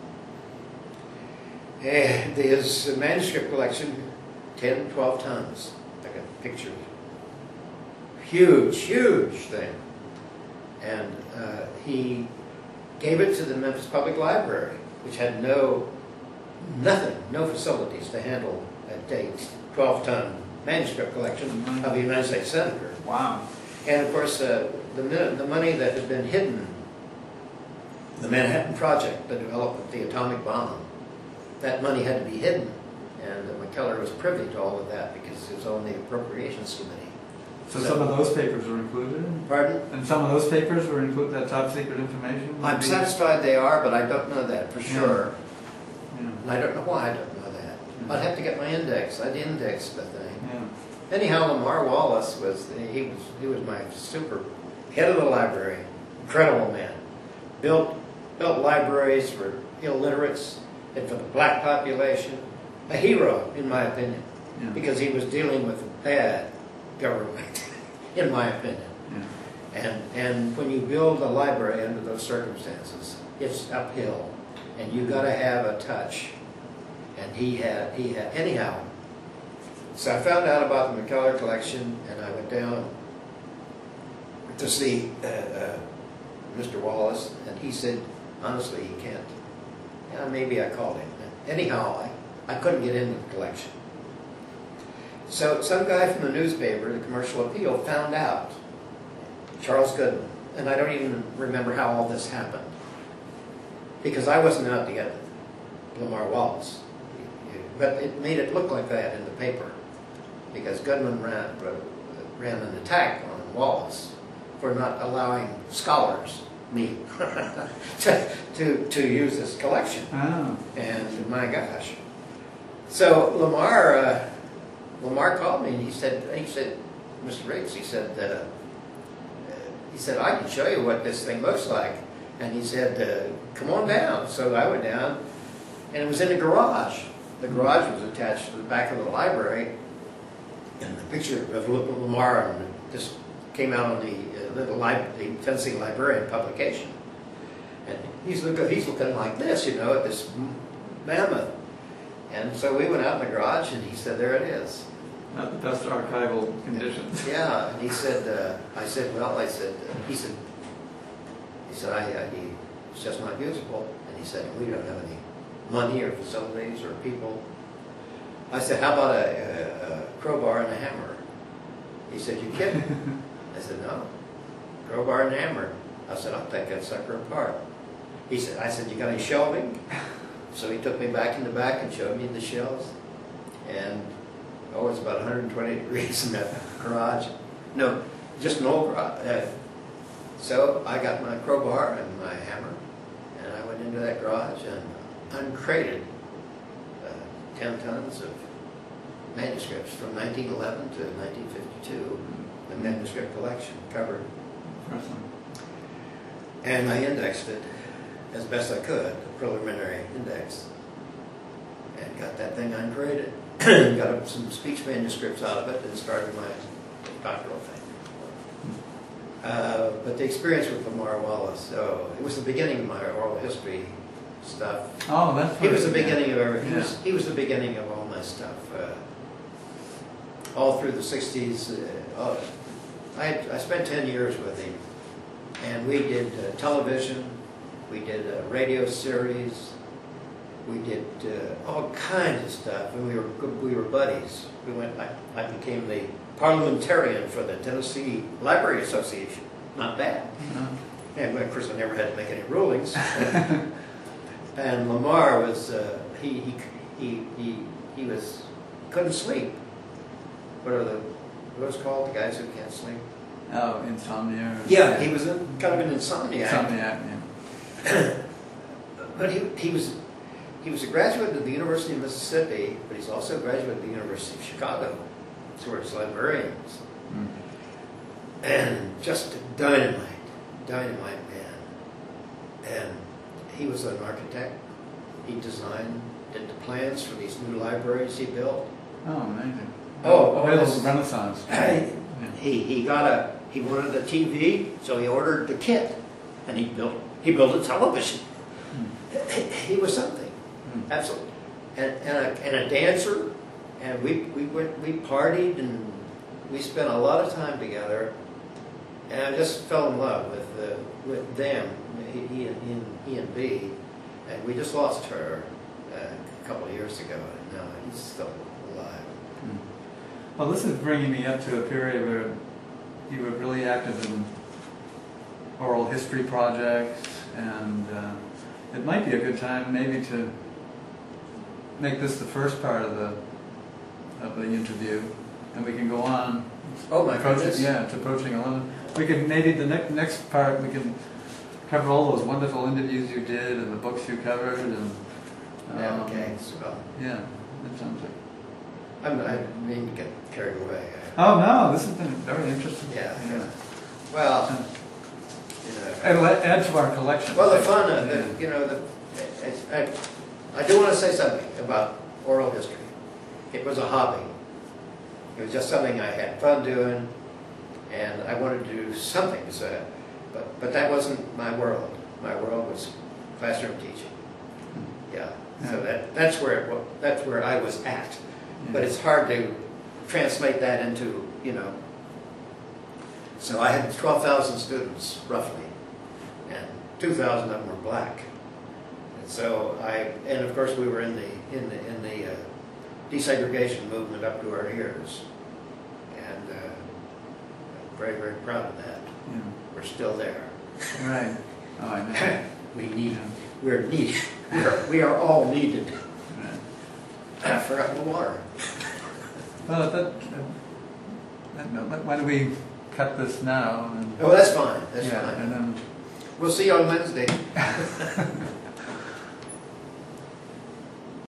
And his manuscript collection, 10, 12 tons. I got pictures. Huge, huge thing. And he gave it to the Memphis Public Library, which had no facilities to handle a 12-ton manuscript collection of a United States senator. Wow. And of course, the money that had been hidden, the Manhattan Project, the development of the atomic bomb, that money had to be hidden. And McKellar was privy to all of that because he was on the Appropriations Committee. So some of those papers were included? Pardon? And some of those papers were included, that top secret information? I'm satisfied they are, but I don't know that for sure. Yeah. I don't know why I don't know that. I'd have to get my index. I'd index the thing. Yeah. Anyhow, Lamar Wallace was my super head of the library, incredible man. Built libraries for illiterates and for the black population. A hero, in my opinion, because he was dealing with bad government, in my opinion. Yeah. And when you build a library under those circumstances, it's uphill, and you got to have a touch. And he had anyhow. So I found out about the McKellar collection, and I went down to see Mr. Wallace, and he said, honestly, he can't. Yeah, maybe I called him. Anyhow, I couldn't get into the collection. So some guy from the newspaper, the Commercial Appeal, found out, Charles Goodman, and I don't even remember how all this happened, because I wasn't out to get Lamar Wallace. But it made it look like that in the paper, because Goodman ran an attack on Wallace for not allowing scholars, me, to use this collection. Oh. And my gosh. So Lamar called me and he said, Mr. Riggs, he said, I can show you what this thing looks like. And he said, come on down. So I went down, and it was in a garage. The garage was attached to the back of the library, and the picture of Lamar and this came out on the Tennessee Librarian publication. And he's looking like this, you know, at this mammoth. And so we went out in the garage, and he said, there it is. Not the best archival conditions. Yeah, and he said, he said, it's just not usable. And he said, we don't have any money or facilities or people. I said, how about a crowbar and a hammer? He said, you kidding? I said, no. Crowbar and a hammer. I said, I'll take that sucker apart. I said, you got any shelving? So he took me back in the back and showed me the shelves. And, it's about 120 degrees in that garage. No, just an old garage. So I got my crowbar and my hammer, and I went into that garage and uncrated 10 tons of manuscripts from 1911 to 1952, the manuscript collection covered. Awesome. And I indexed it as best I could, the preliminary index, and got that thing ungraded. Got some speech manuscripts out of it and started my doctoral thing. But the experience with Lamar Wallace, it was the beginning of my oral history stuff. Oh, that's He was the yeah. beginning of everything. Yeah. He was the beginning of all my stuff. All through the 60s. I spent 10 years with him. And we did television, we did a radio series, we did all kinds of stuff. And we were buddies. I became the parliamentarian for the Tennessee Library Association. Not bad. And of course I never had to make any rulings. And Lamar was he couldn't sleep. What are those called? The guys who can't sleep? Oh, insomnia. Yeah, he was kind of an insomniac. Insomniac, yeah. But he was a graduate of the University of Mississippi, but he's also a graduate of the University of Chicago. That's where his librarians. Mm. And just a dynamite man. And he was an architect. He did the plans for these new libraries he built. Oh, amazing. Oh, a real this- Renaissance. He wanted a TV, so he ordered the kit, and he built a television. He was something, absolutely, and a dancer, and we partied and we spent a lot of time together, and I just fell in love with them, he and B, and we just lost her a couple of years ago, and now he's still alive. Well, this is bringing me up to a period where you were really active in oral history projects, and it might be a good time maybe to make this the first part of the interview, and we can go on. Oh my goodness! Yeah, it's approaching 11. We can maybe the next part we can cover all those wonderful interviews you did and the books you covered, and Yeah, okay. So, yeah, that sounds like. I mean to get carried away. Oh no, this has been very interesting. Yeah. Well, It'll add to our collection. well, the fun, Yeah. I do want to say something about oral history. It was a hobby. It was just something I had fun doing, and I wanted to do something. But that wasn't my world. My world was classroom teaching. Yeah. So that's where I was at. But it's hard to translate that into, So I had 12,000 students, roughly, and 2,000 of them were black. And so and of course we were in the desegregation movement up to our ears. And I'm very, very proud of that. Yeah. We're still there. Right. Oh, I know. We're needed. We are all needed. Right. I forgot the water. Well, why do we cut this now? And, Oh, that's fine. That's yeah, fine. and then We'll see you on Wednesday.